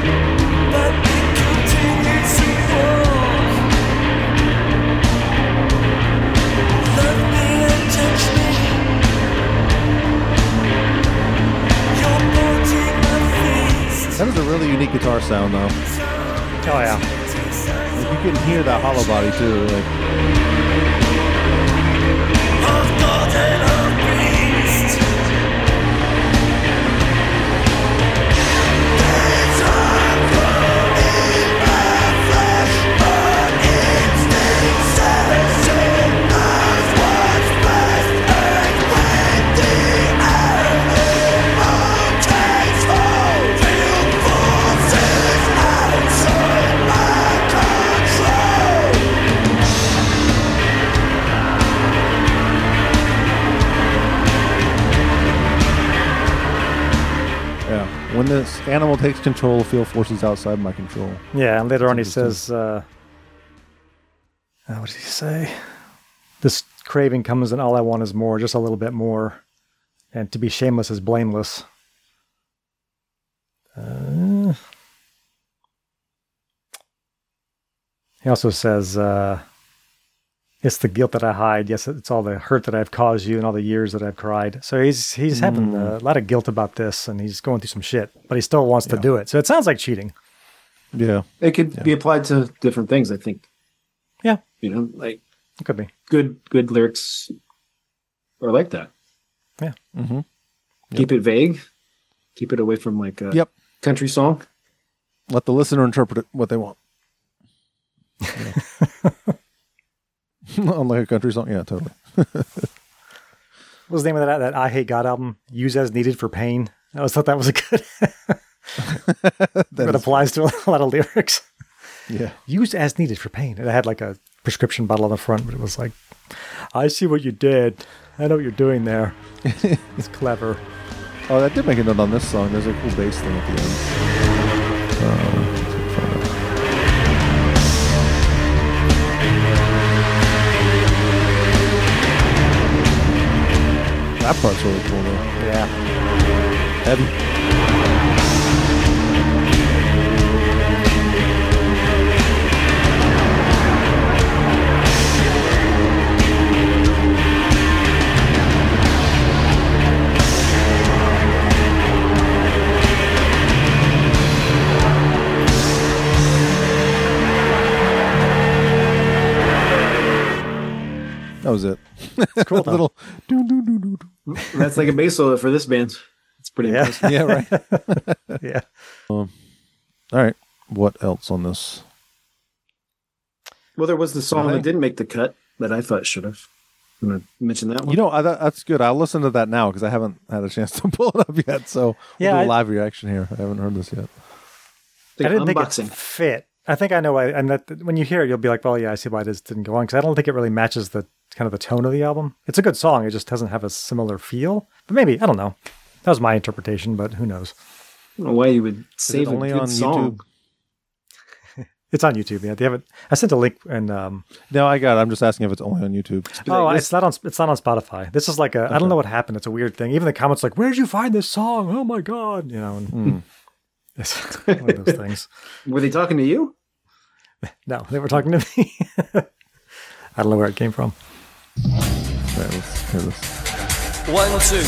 That is a really unique guitar sound, though. Oh yeah. Like, you can hear that hollow body too. Like, Yeah. When this animal takes control, feel forces outside my control. Yeah, and later on he interesting. says, uh, uh, what did he say? This craving comes and all I want is more, just a little bit more. And to be shameless is blameless. Uh, he also says, uh, it's the guilt that I hide. Yes, it's all the hurt that I've caused you and all the years that I've cried. So he's he's having Mm. a lot of guilt about this, and he's going through some shit, but he still wants to Yeah. do it. So it sounds like cheating. Yeah. It could Yeah. be applied to different things, I think. Yeah. You know, like It could be. good good lyrics are like that. Mm-hmm. Keep it vague. Keep it away from like a Yep. country song. Let the listener interpret it what they want. Yeah. Unlike a country song. Yeah, totally. What was the name of that that I Hate God album? Use as needed for pain. I always thought that was a good. That that is- applies to a lot of lyrics. Yeah. Use as needed for pain. And it had like a prescription bottle on the front, but it was like, I see what you did. I know what you're doing there. It's clever. Oh, that did make a note on this song. There's a cool bass thing at the end. Uh, let's find it. That part's really cool, though. Yeah. Heavy. That was it. It's cool. though. Little doo doo doo doo doo. That's like a bass solo for this band. It's pretty Yeah. impressive. Yeah, right. Yeah. All right. What else on this? Well, there was the song Right. that didn't make the cut that I thought should have. I'm going to mention that one. You know, I, that- that's good. I'll listen to that now because I haven't had a chance to pull it up yet. So we'll Yeah, do a I- live reaction here. I haven't heard this yet. The I didn't unboxing. think it fit. I think I know why. And that when you hear it, you'll be like, well, yeah, I see why this didn't go on. Because I don't think it really matches the kind of the tone of the album. It's a good song. It just doesn't have a similar feel. But maybe, I don't know. That was my interpretation, but who knows? I don't know why you would Is it save a only good on song. YouTube? It's on YouTube. Yeah, they have it. I sent a link and um, No, I got it. I'm just asking if it's only on YouTube. oh, Like, it's not on. It's not on Spotify. This is like a. I don't know what happened. It's a weird thing. Even the comments like, "Where'd you find this song? Oh my god!" You know, and Hmm. it's one of those things. Were they talking to you? No, they were talking to me. I don't know where it came from. All right, let's hear this. One, two.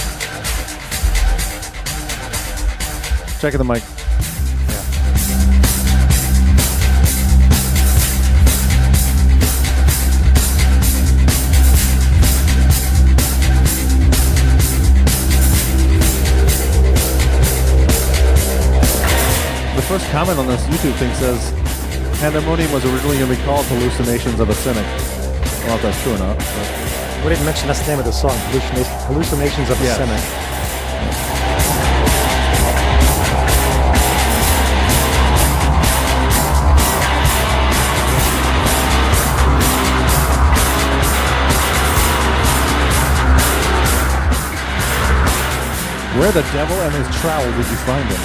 Checking the mic. The first comment on this YouTube thing says, Pandemonium was originally going to be called Hallucinations of a Cynic. I don't know if that's true or not. But We didn't mention that's the name of the song. Hallucina- Hallucinations of a Yes. Cynic. where the devil and his trowel did you find us?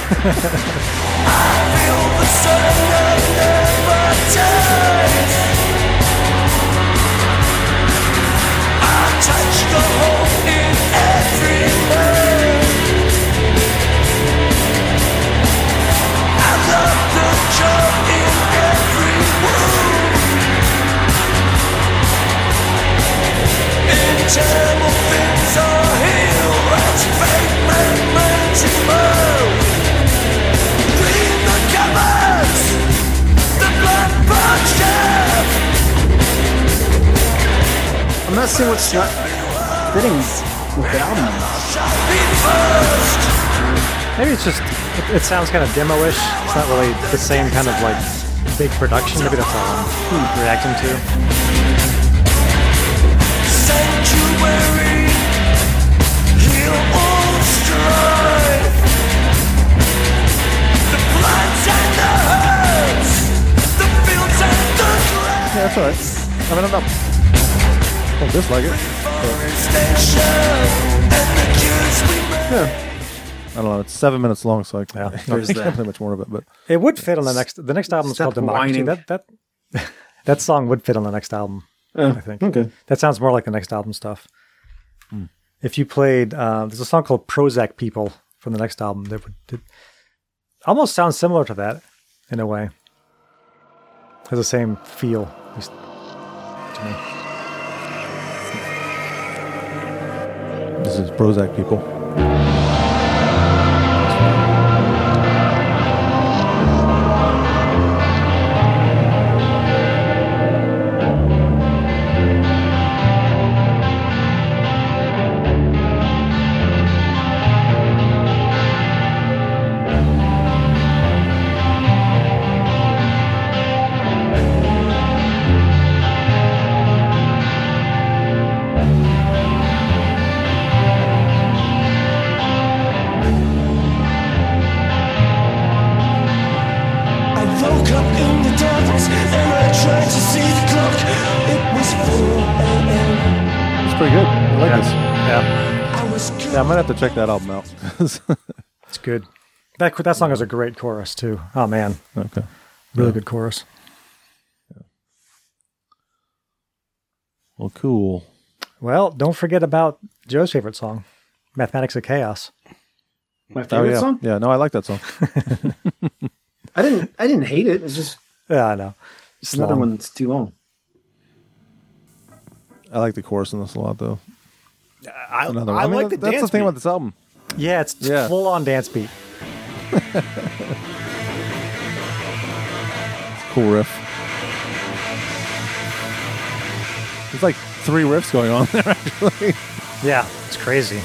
Feel the sun that never dies. I touch the hope in every man. I love the joy in every wound. Internal things are healed as fate made man to move. Clean the covers, the blood punched out. I'm not seeing what's not fitting with the album. Shall be first. Maybe it's just, it, it sounds kind of demo-ish. It's not really the same kind of like big production. Maybe that's all I'm reacting to. Sanctuary, heal all strife. The bloods and the hurts, the fields and the glass. Yeah, that's all right. I mean, I'm not. Don't dislike it. Forestation and the cures we make. Yeah. don't know. It's seven minutes long, so I, Yeah, I there's can't that. play much more of it. But It would fit on the next. The next album is Stop called Democracy. whining. That that that song would fit on the next album. Oh, I think. Okay. That sounds more like the next album stuff. If you played, uh, there's a song called Prozac People from the next album that would it almost sounds similar to that in a way. Has the same feel, at least to me. this is Prozac People. I woke up in the darkness and I tried to see the clock. It was four a.m. It's pretty good. I like this. Yeah, I was Yeah, I might have to check that album out. it's good. That that song has a great chorus too. Oh man, Okay. really good chorus. Well, cool. Well, don't forget about Joe's favorite song, "Mathematics of Chaos." My Oh favorite yeah, song. yeah. No, I like that song. I didn't. I didn't hate it. It's just Yeah, I know. it's another long. one that's too long. I like the chorus in this a lot, though. I, Another I, one. mean, like the that's dance the thing beat. about this album. Yeah, it's Yeah. full on dance beat. Cool riff. There's like three riffs going on there, actually. Yeah, it's crazy.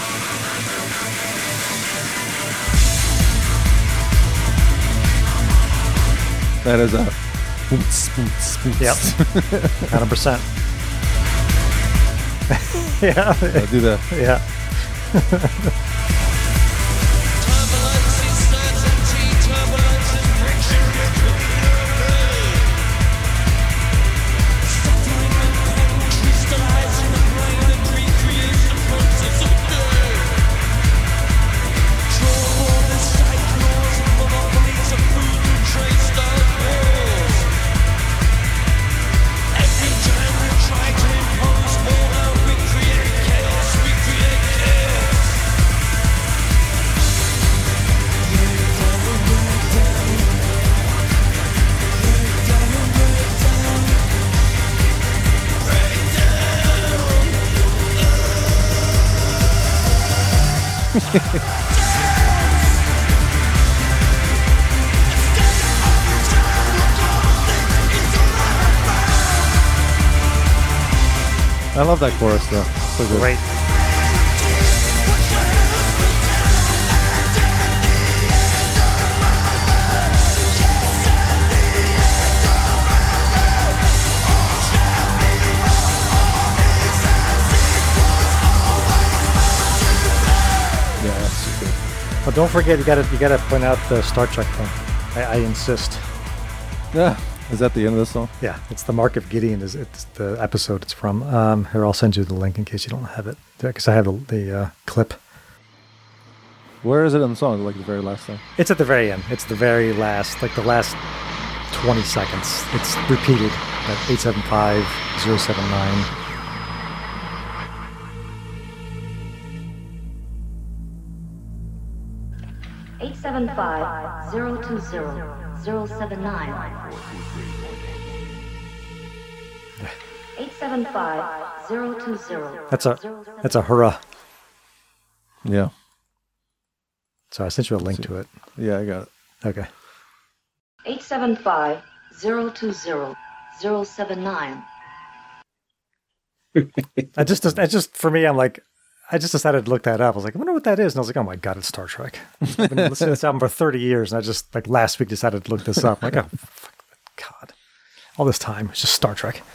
That is a. Boots, boots, boots. Yep, hundred percent. Yeah, Yeah, do that. yeah. I love that chorus, though. So good. Great. Yeah, that's good. But don't forget, you gotta you gotta point out the Star Trek thing. I, I insist. Yeah. Is that the end of this song? Yeah, it's the Mark of Gideon. Is it's the episode it's from? Um, here, I'll send you the link in case you don't have it, because I have the, the uh, clip. Where is it in the song? Like the very last thing? It's at the very end. It's the very last, like the last twenty seconds. It's repeated at eight seven five zero seven nine. eight seven five zero two zero zero seven nine. eight seven five zero two zero. That's a that's a hurrah. Yeah. So I sent you a link to it. Yeah, I got it. Okay. eight seven five zero two zero zero seven nine. I just, I just, for me, I'm like, I just decided to look that up. I was like, I wonder what that is. And I was like, oh my God, it's Star Trek. I've been listening to this album for thirty years. And I just, like, last week decided to look this up. I'm like, oh, fuck, God. All this time, it's just Star Trek.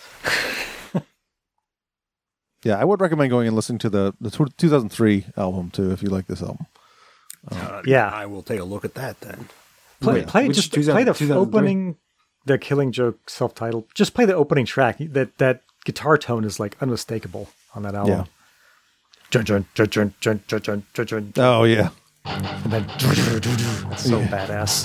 Yeah, I would recommend going and listening to the, the two thousand three album, too, if you like this album. Uh, Yeah. I will take a look at that then. Play, Wait, play which just two thousand play the two thousand three? opening, the Killing Joke self-titled. Just play the opening track. That that guitar tone is like unmistakable on that album. Yeah. Jun, jun, jun, jun, jun, jun, jun, jun, jun. Oh, yeah. And then it's so Yeah. badass.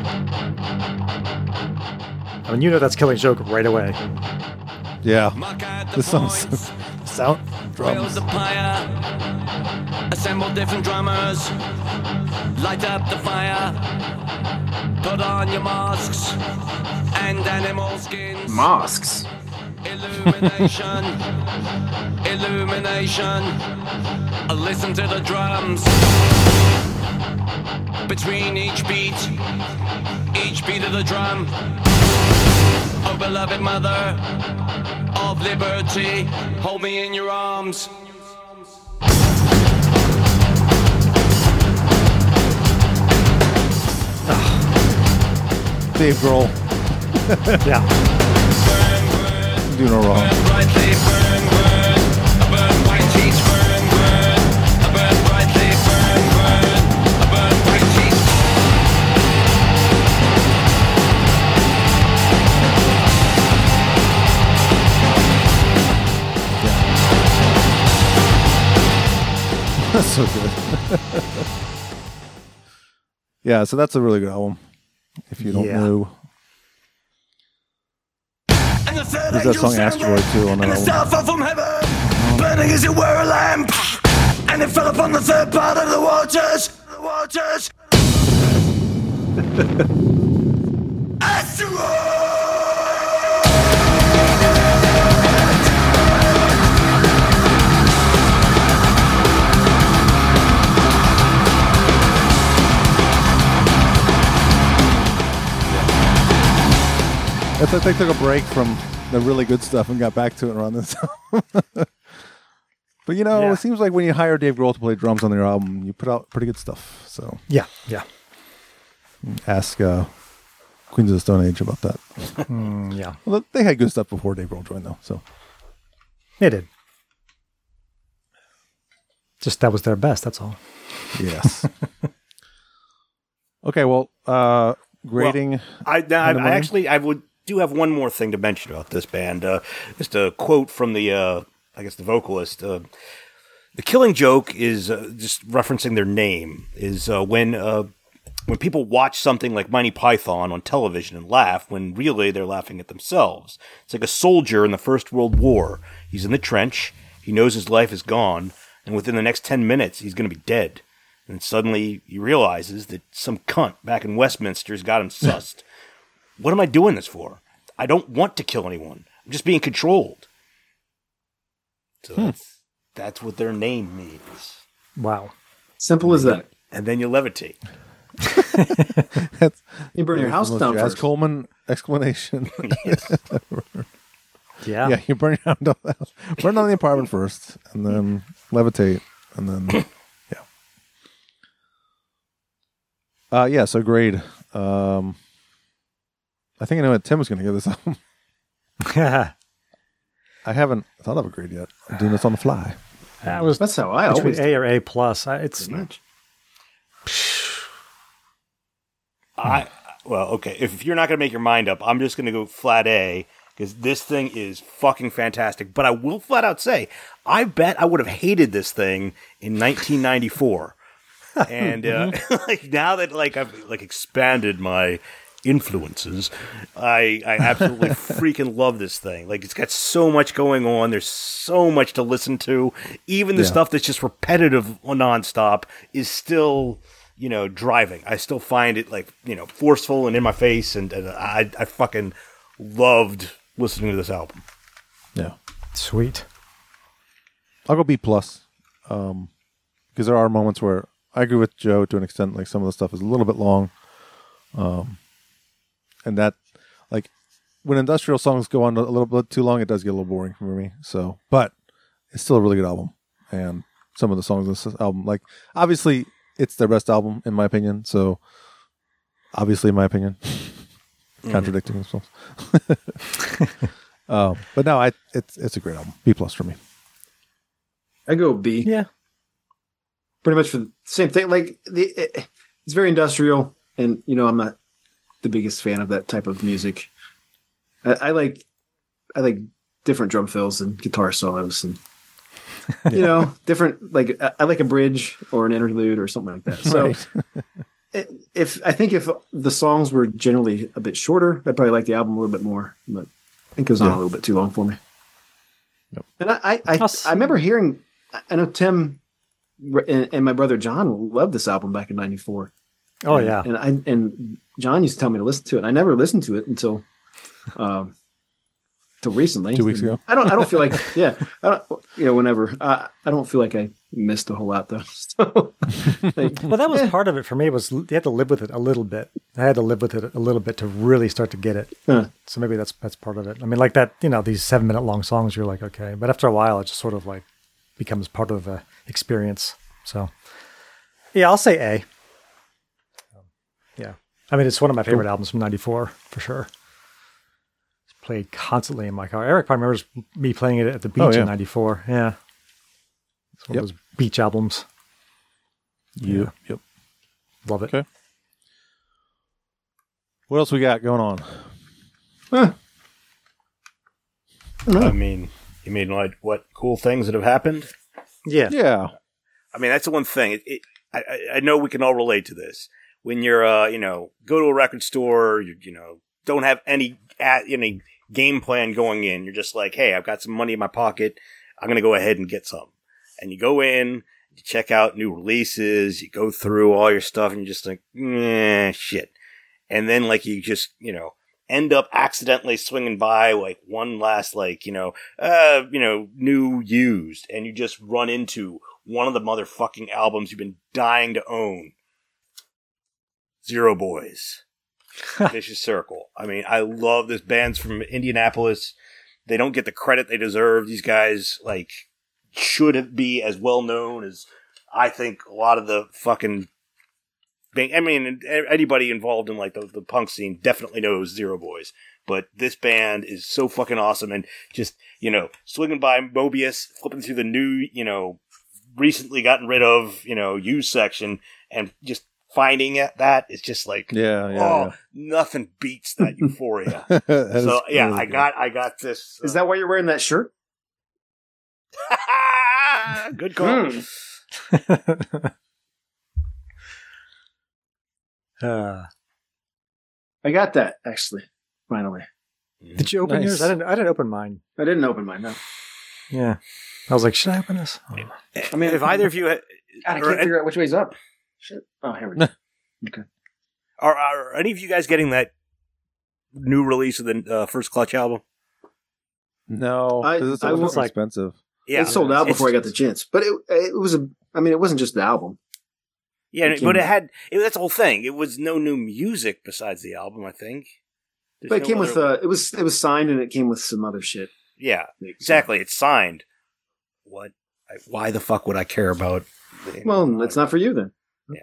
I mean, you know that's Killing Joke right away. Yeah. Mark out the This song's points. sound Build drums. the pyre. Assemble different drummers. Light up the fire. Put on your masks and animal skins. Mosques. Illumination. Illumination. Listen to the drums. Between each beat, each beat of the drum. Oh, beloved mother of liberty, hold me in your arms. Dave Grohl. Yeah. Do no wrong. Burn brightly, burn, burn. Burn white teeth, burn, burn. Burn brightly, burn, burn. Burn white teeth. That's so good. Yeah, so that's a really good album. If you don't Yeah. know. And the third There's that angel song sounded, Asteroid, too, on that and the album. star fell from heaven, burning as it were a lamp. And it fell upon the third part of the waters. The waters. It's like they took a break from the really good stuff and got back to it around this time. But you know, Yeah. it seems like when you hire Dave Grohl to play drums on their album, you put out pretty good stuff. So Yeah. Yeah. ask uh, Queens of the Stone Age about that. Mm, yeah. Well, they had good stuff before Dave Grohl joined, though. So They did. Just that was their best. That's all. yes. Okay, well, uh, grading. I, now, I, I Pandemonium? actually I would do have one more thing to mention about this band. Uh, just a quote from the uh, I guess the vocalist. Uh, the Killing Joke is uh, just referencing their name. Is uh, when uh, when people watch something like Monty Python on television and laugh, when really they're laughing at themselves. It's like a soldier in the First World War. He's in the trench. He knows his life is gone, and within the next ten minutes, he's going to be dead. And suddenly he realizes that some cunt back in Westminster's got him sussed. What am I doing this for? I don't want to kill anyone. I'm just being controlled. So Hmm. that's, that's what their name means. Wow. Simple as that. And then you levitate. That's You burn your house the most down Jazz first. Coleman explanation. Yeah. Yeah, you burn your down, burn down the apartment first, and then levitate, and then yeah. Uh, yeah. So grade. Um, I think I know what Tim was going to give this album. I haven't thought of a grade yet. I'm doing this on the fly. That was That's how I between always do. A or A plus. I- It's Pretty much. I well, okay. If you're not going to make your mind up, I'm just going to go flat A because this thing is fucking fantastic. But I will flat out say, I bet I would have hated this thing in nineteen ninety-four. And uh, like now that like I've like expanded my influences, I I absolutely freaking love this thing. Like it's got so much going on. There's so much to listen to. Even the Yeah. stuff that's just repetitive nonstop is still, you know, driving. I still find it like, you know, forceful and in my face, and, and I I fucking loved listening to this album. Yeah, sweet. I'll go B plus, um, because there are moments where I agree with Joe to an extent. Like some of the stuff is a little bit long, um, and that like when industrial songs go on a little bit too long, it does get a little boring for me. So, but it's still a really good album, and some of the songs in this album, like obviously it's their best album in my opinion. So, obviously, in my opinion, contradicting themselves. um, but no, I it's it's a great album. B plus for me. I go B. Yeah. Pretty much for the same thing. Like the, it, it's very industrial, and you know I'm not the biggest fan of that type of music. I, I like I like different drum fills and guitar solos, and you know, different. Like I, I like a bridge or an interlude or something like that. So, Right. i- if I think if the songs were generally a bit shorter, I'd probably like the album a little bit more. But I think it was on Yeah. a little bit too long for me. Yep. And I, I, I, I'll s- I remember hearing. I know Tim and, and my brother John loved this album back in ninety-four. Oh and, yeah. and I and John used to tell me to listen to it. I never listened to it until, um, until recently. Two weeks ago. I don't. I don't feel like. Yeah. I don't. You know. Whenever. I. I don't feel like I missed a whole lot though. So, like, Well, that was eh, part of it for me. Was you had to live with it a little bit. I had to live with it a little bit to really start to get it. huh. So maybe that's that's part of it. I mean, like that, you know, these seven minute long songs. You're like, okay, but after a while, it just sort of like becomes part of the experience. So, yeah, I'll say A. Um, yeah, I mean, it's one of my favorite albums from ninety-four for sure. It's played constantly in my car. Eric probably remembers me playing it at the beach Oh, yeah. in ninety-four. Yeah, it's one Yep. of those beach albums. Yeah. Yep. Love it. Okay. What else we got going on? Huh. I mean, you mean like what cool things that have happened? Yeah. Yeah. I mean, that's the one thing. It, it, I, I- I know we can all relate to this. When you're, uh, you know, go to a record store, you, you know, don't have any at, any game plan going in. You're just like, hey, I've got some money in my pocket. I'm going to go ahead and get some. And you go in, you check out new releases, you go through all your stuff, and you're just like, eh, shit. And then, like, you just, you know, end up accidentally swinging by, like, one last, like, you know, uh, you know, new used, and you just run into one of the motherfucking albums you've been dying to own. Zero Boys. Vicious Circle. I mean, I love this band's from Indianapolis. They don't get the credit they deserve. These guys, like, should be as well known as I think a lot of the fucking I mean, anybody involved in like the, the punk scene definitely knows Zero Boys, but this band is so fucking awesome. And just, you know, swinging by Mobius, flipping through the new, you know, recently gotten rid of, you know, used section, and just finding it, that is just like, Yeah. Yeah. oh, nothing beats that euphoria. yeah. That So is yeah, really I good. got, I got this. Is that why you're wearing that shirt? Good call. Hmm. Uh, I got that actually. Finally, did you open Nice. yours? I didn't. I didn't open mine. I didn't open mine. No, Yeah. I was like, should I open this? Oh. I mean, if either of you, God, I or, can't figure out which way's up. Shit. Oh, here we go. Okay. are, are any of you guys getting that new release of the uh, First Clutch album? No, I- 'cause it's I almost was like- expensive. Yeah, it sold out it's- before I got the chance, but it it was a. I mean, it wasn't just the album. Yeah, It but came- it had it, that's the whole thing. It was no new music besides the album, I think. There's But it no came with other- uh, it was it was signed and it came with some other shit. yeah, Like, exactly. It's signed. What? I, why the fuck would I care about? the- Well, it's not for you then.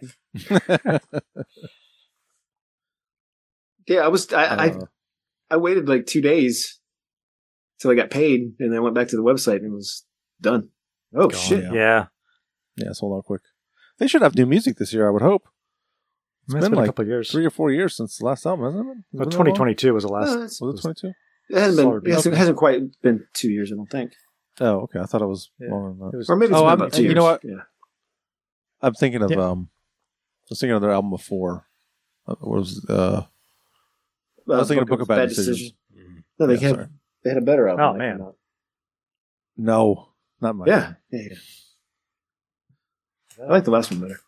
Yeah, I was. I I, Uh, I waited like two days till I got paid, and then I went back to the website and it was done. Oh Gone, shit! yeah. Yeah. yeah, sold out quick. They should have new music this year, I would hope. It's been been, a like couple of years. Three or four years since the last album, hasn't it? Has it But been that twenty long? twenty-two was the last. Uh, it's- Was it twenty-two? it hasn't Sorry, been. It hasn't, okay. hasn't quite been two years. I don't think. Oh, okay. I thought it was Yeah. longer than that. It was, Or maybe it's Oh, been I'm- about two you years. know what? Yeah. I'm thinking of Yeah. um, I was thinking of their album before. Uh, What was uh? Uh, was thinking of Book of Bad Decisions. Mhm. No, they Yeah, had sorry. they had a better album. Oh, that man. came out. No, not mine. Yeah, yeah, yeah. I like the last one better.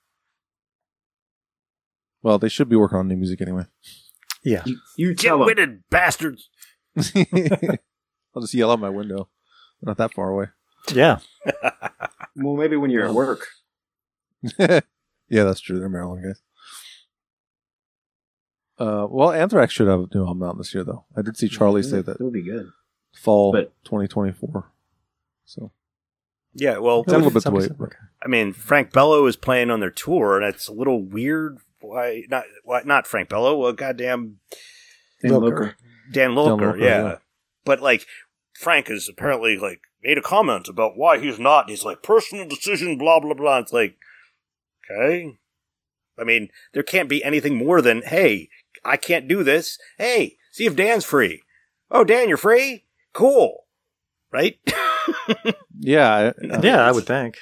Well, they should be working on new music anyway. yeah. You, you Get tell them. witted, bastards! I'll just yell out my window. They're not that far away. Yeah. Well, maybe when you're at work. Yeah, that's true. They're Maryland guys. Uh, well, Anthrax should have a new album out this year, though. I did see Charlie say that It would be good. fall But- twenty twenty-four. So Yeah, well, Got a little bit to Some- wait. some- but- I mean, Frank Bello is playing on their tour, and it's a little weird. Why not? Why not Frank Bello? Well, goddamn And Lilker. Loker. Dan Lilker, Lilker, yeah. yeah. But like, Frank has apparently like made a comment about why he's not. He's like personal decision, blah blah blah. It's like, okay. I mean, there can't be anything more than, hey, I can't do this. Hey, see if Dan's free. Oh, Dan, you're free? Cool. right? Yeah, I- Yeah, I would think.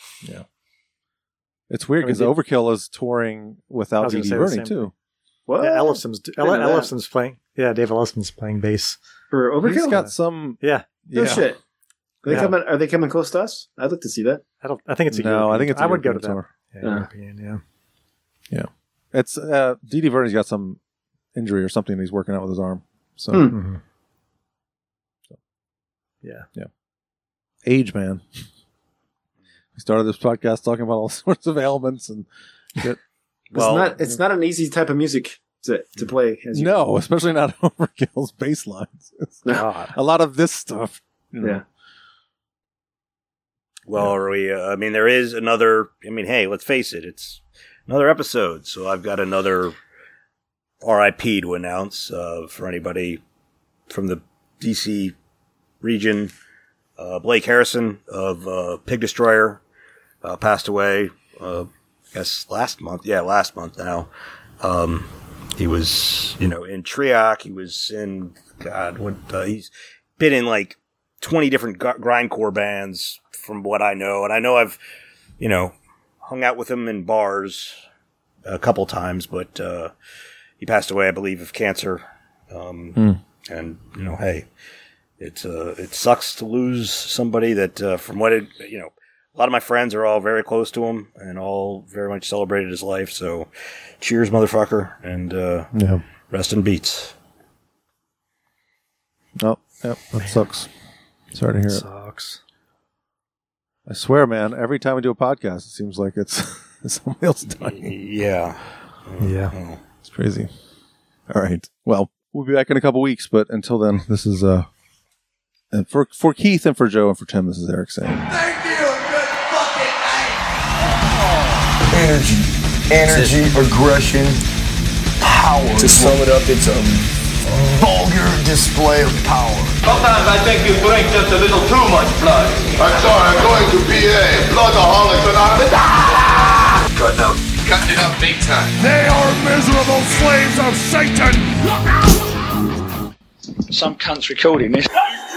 it's weird I mean, because the- Overkill is touring I without was D gonna D say the Vernon same too. What? Yeah, Ellison's Didn't know that. Ellison's playing. Yeah, Dave Ellison's playing bass. For Overkill? He's got some. Yeah, No Yeah. shit. Are they Yeah. coming? Are they coming close to us? I'd like to see that. I don't. I think it's a No, I European think it's. tour. a I would go to European that. tour. Yeah, Yeah. European. Yeah. It's uh, D D Vernon's got some injury or something that he's working out with his arm. So Hmm. hmm Yeah. age, man. We started this podcast talking about all sorts of ailments and shit. Well, it's not. It's not an easy type of music to to play. As you No, especially not Overkill's bass lines. It's God. a lot of this stuff. you know. Yeah. Well, are we, uh, I mean, there is another. I mean, hey, let's face it, it's another episode. So I've got another R I P to announce uh, for anybody from the D C region. Uh, Blake Harrison of uh, Pig Destroyer uh, passed away, uh, I guess last month. Yeah, last month now. Um, he was, you know, in Triac. He was in, God, what, uh, he's been in like twenty different gr- grindcore bands from what I know. And I know I've, you know, hung out with him in bars a couple times, but uh, he passed away, I believe, of cancer. Um, Hmm. And, you know, hey, it's uh, it sucks to lose somebody that, uh, from what it, you know, a lot of my friends are all very close to him and all very much celebrated his life. So cheers, motherfucker, and uh, Yeah. rest in beats. Oh, yep. That sucks. Sorry to hear it. Sucks. I swear, man. Every time we do a podcast, it seems like it's somebody else dying. Yeah. Yeah. Oh. It's crazy. All right. Well, we'll be back in a couple weeks, but until then, this is uh, and for for Keith and for Joe and for Tim, this is Eric saying. Energy, energy, aggression, power. To sum it up, it's a vulgar display of power. Sometimes I think you drink just a little too much blood. I'm sorry, I'm going to P A. Bloodaholics Anonymous. Ah! Cutting up. Cutting it up big time. They are miserable slaves of Satan. Some cunt's recording this.